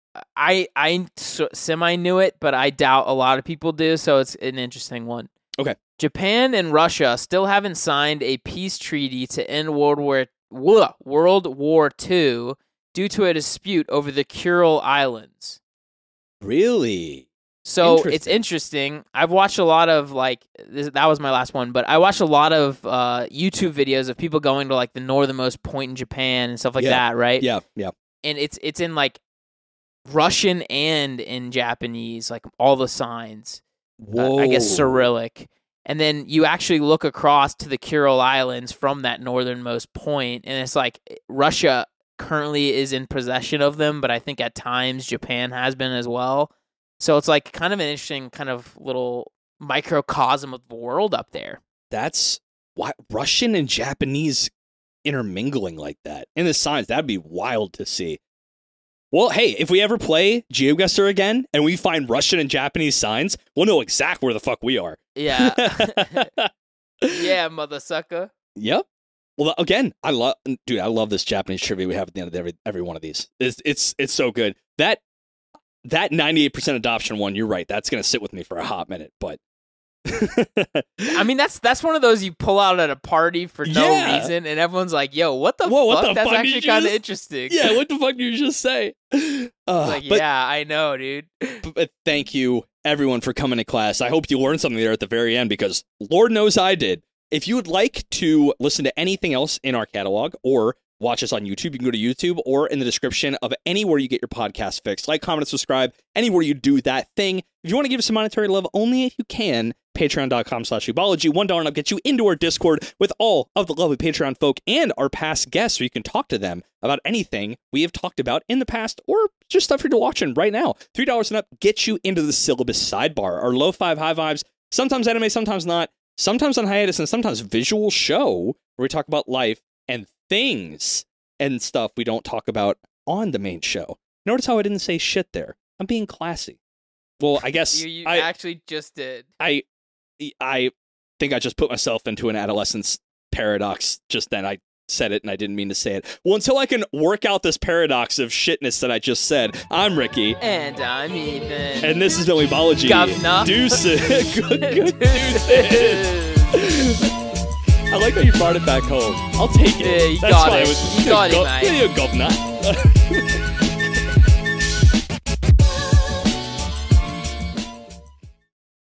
I I so, semi knew it, but I doubt a lot of people do. So it's an interesting one. Okay. Japan and Russia still haven't signed a peace treaty to end World War Whoa, World War Two due to a dispute over the Kuril Islands. Really? So it's Interesting. interesting. I've watched a lot of like this, that was my last one, but I watched a lot of uh, YouTube videos of people going to like the northernmost point in Japan and stuff like Yeah. that, right? Yeah. Yeah. And it's it's in like Russian and in Japanese, like all the signs. Whoa. Uh, I guess Cyrillic. And then you actually look across to the Kuril Islands from that northernmost point, and it's like Russia currently is in possession of them, but I think at times Japan has been as well. So it's like kind of an interesting kind of little microcosm of the world up there. That's why Russian and Japanese intermingling like that in the signs. That'd be wild to see. Well, hey, if we ever play GeoGuessr again and we find Russian and Japanese signs, we'll know exactly where the fuck we are. Yeah. Yeah, mother sucker. Yep. Well, again, I love, dude. I love this Japanese trivia we have at the end of every every one of these. It's it's it's so good. That that ninety-eight percent adoption one, you're right. That's gonna sit with me for a hot minute. But I mean, that's that's one of those you pull out at a party for no Yeah. reason, and everyone's like, "Yo, what the Whoa, what fuck?" the That's fuck actually did you kind of just- interesting. yeah, what the fuck did you just say? Uh, Like, but, yeah, I know, dude. but, but thank you everyone for coming to class. I hope you learned something there at the very end because Lord knows I did. If you would like to listen to anything else in our catalog or watch us on YouTube, you can go to YouTube or in the description of anywhere you get your podcast fixed. Like, comment, and subscribe, anywhere you do that thing. If you want to give us some monetary love, only if you can, patreon.com slash Ubology. One dollar and I'll get you into our Discord with all of the lovely Patreon folk and our past guests so you can talk to them about anything we have talked about in the past or just stuff you're watching right now. three dollars and up gets you into the syllabus sidebar. Our low five, high vibes, sometimes anime, sometimes not, sometimes on hiatus, and sometimes visual show where we talk about life and things and stuff we don't talk about on the main show. Notice how I didn't say shit there. I'm being classy. Well, I guess You, you I, actually just did. I I think I just put myself into an adolescence paradox just then. I said it and I didn't mean to say it. Well, until I can work out this paradox of shitness that I just said, I'm Ricky. And I'm Ethan. And this is Billy Bology. Governor. Deuces. Good, good deuces. I like how you brought it back home. I'll take it. Yeah, you That's got fine. it. was- You got it, go- mate. Yeah, you governor.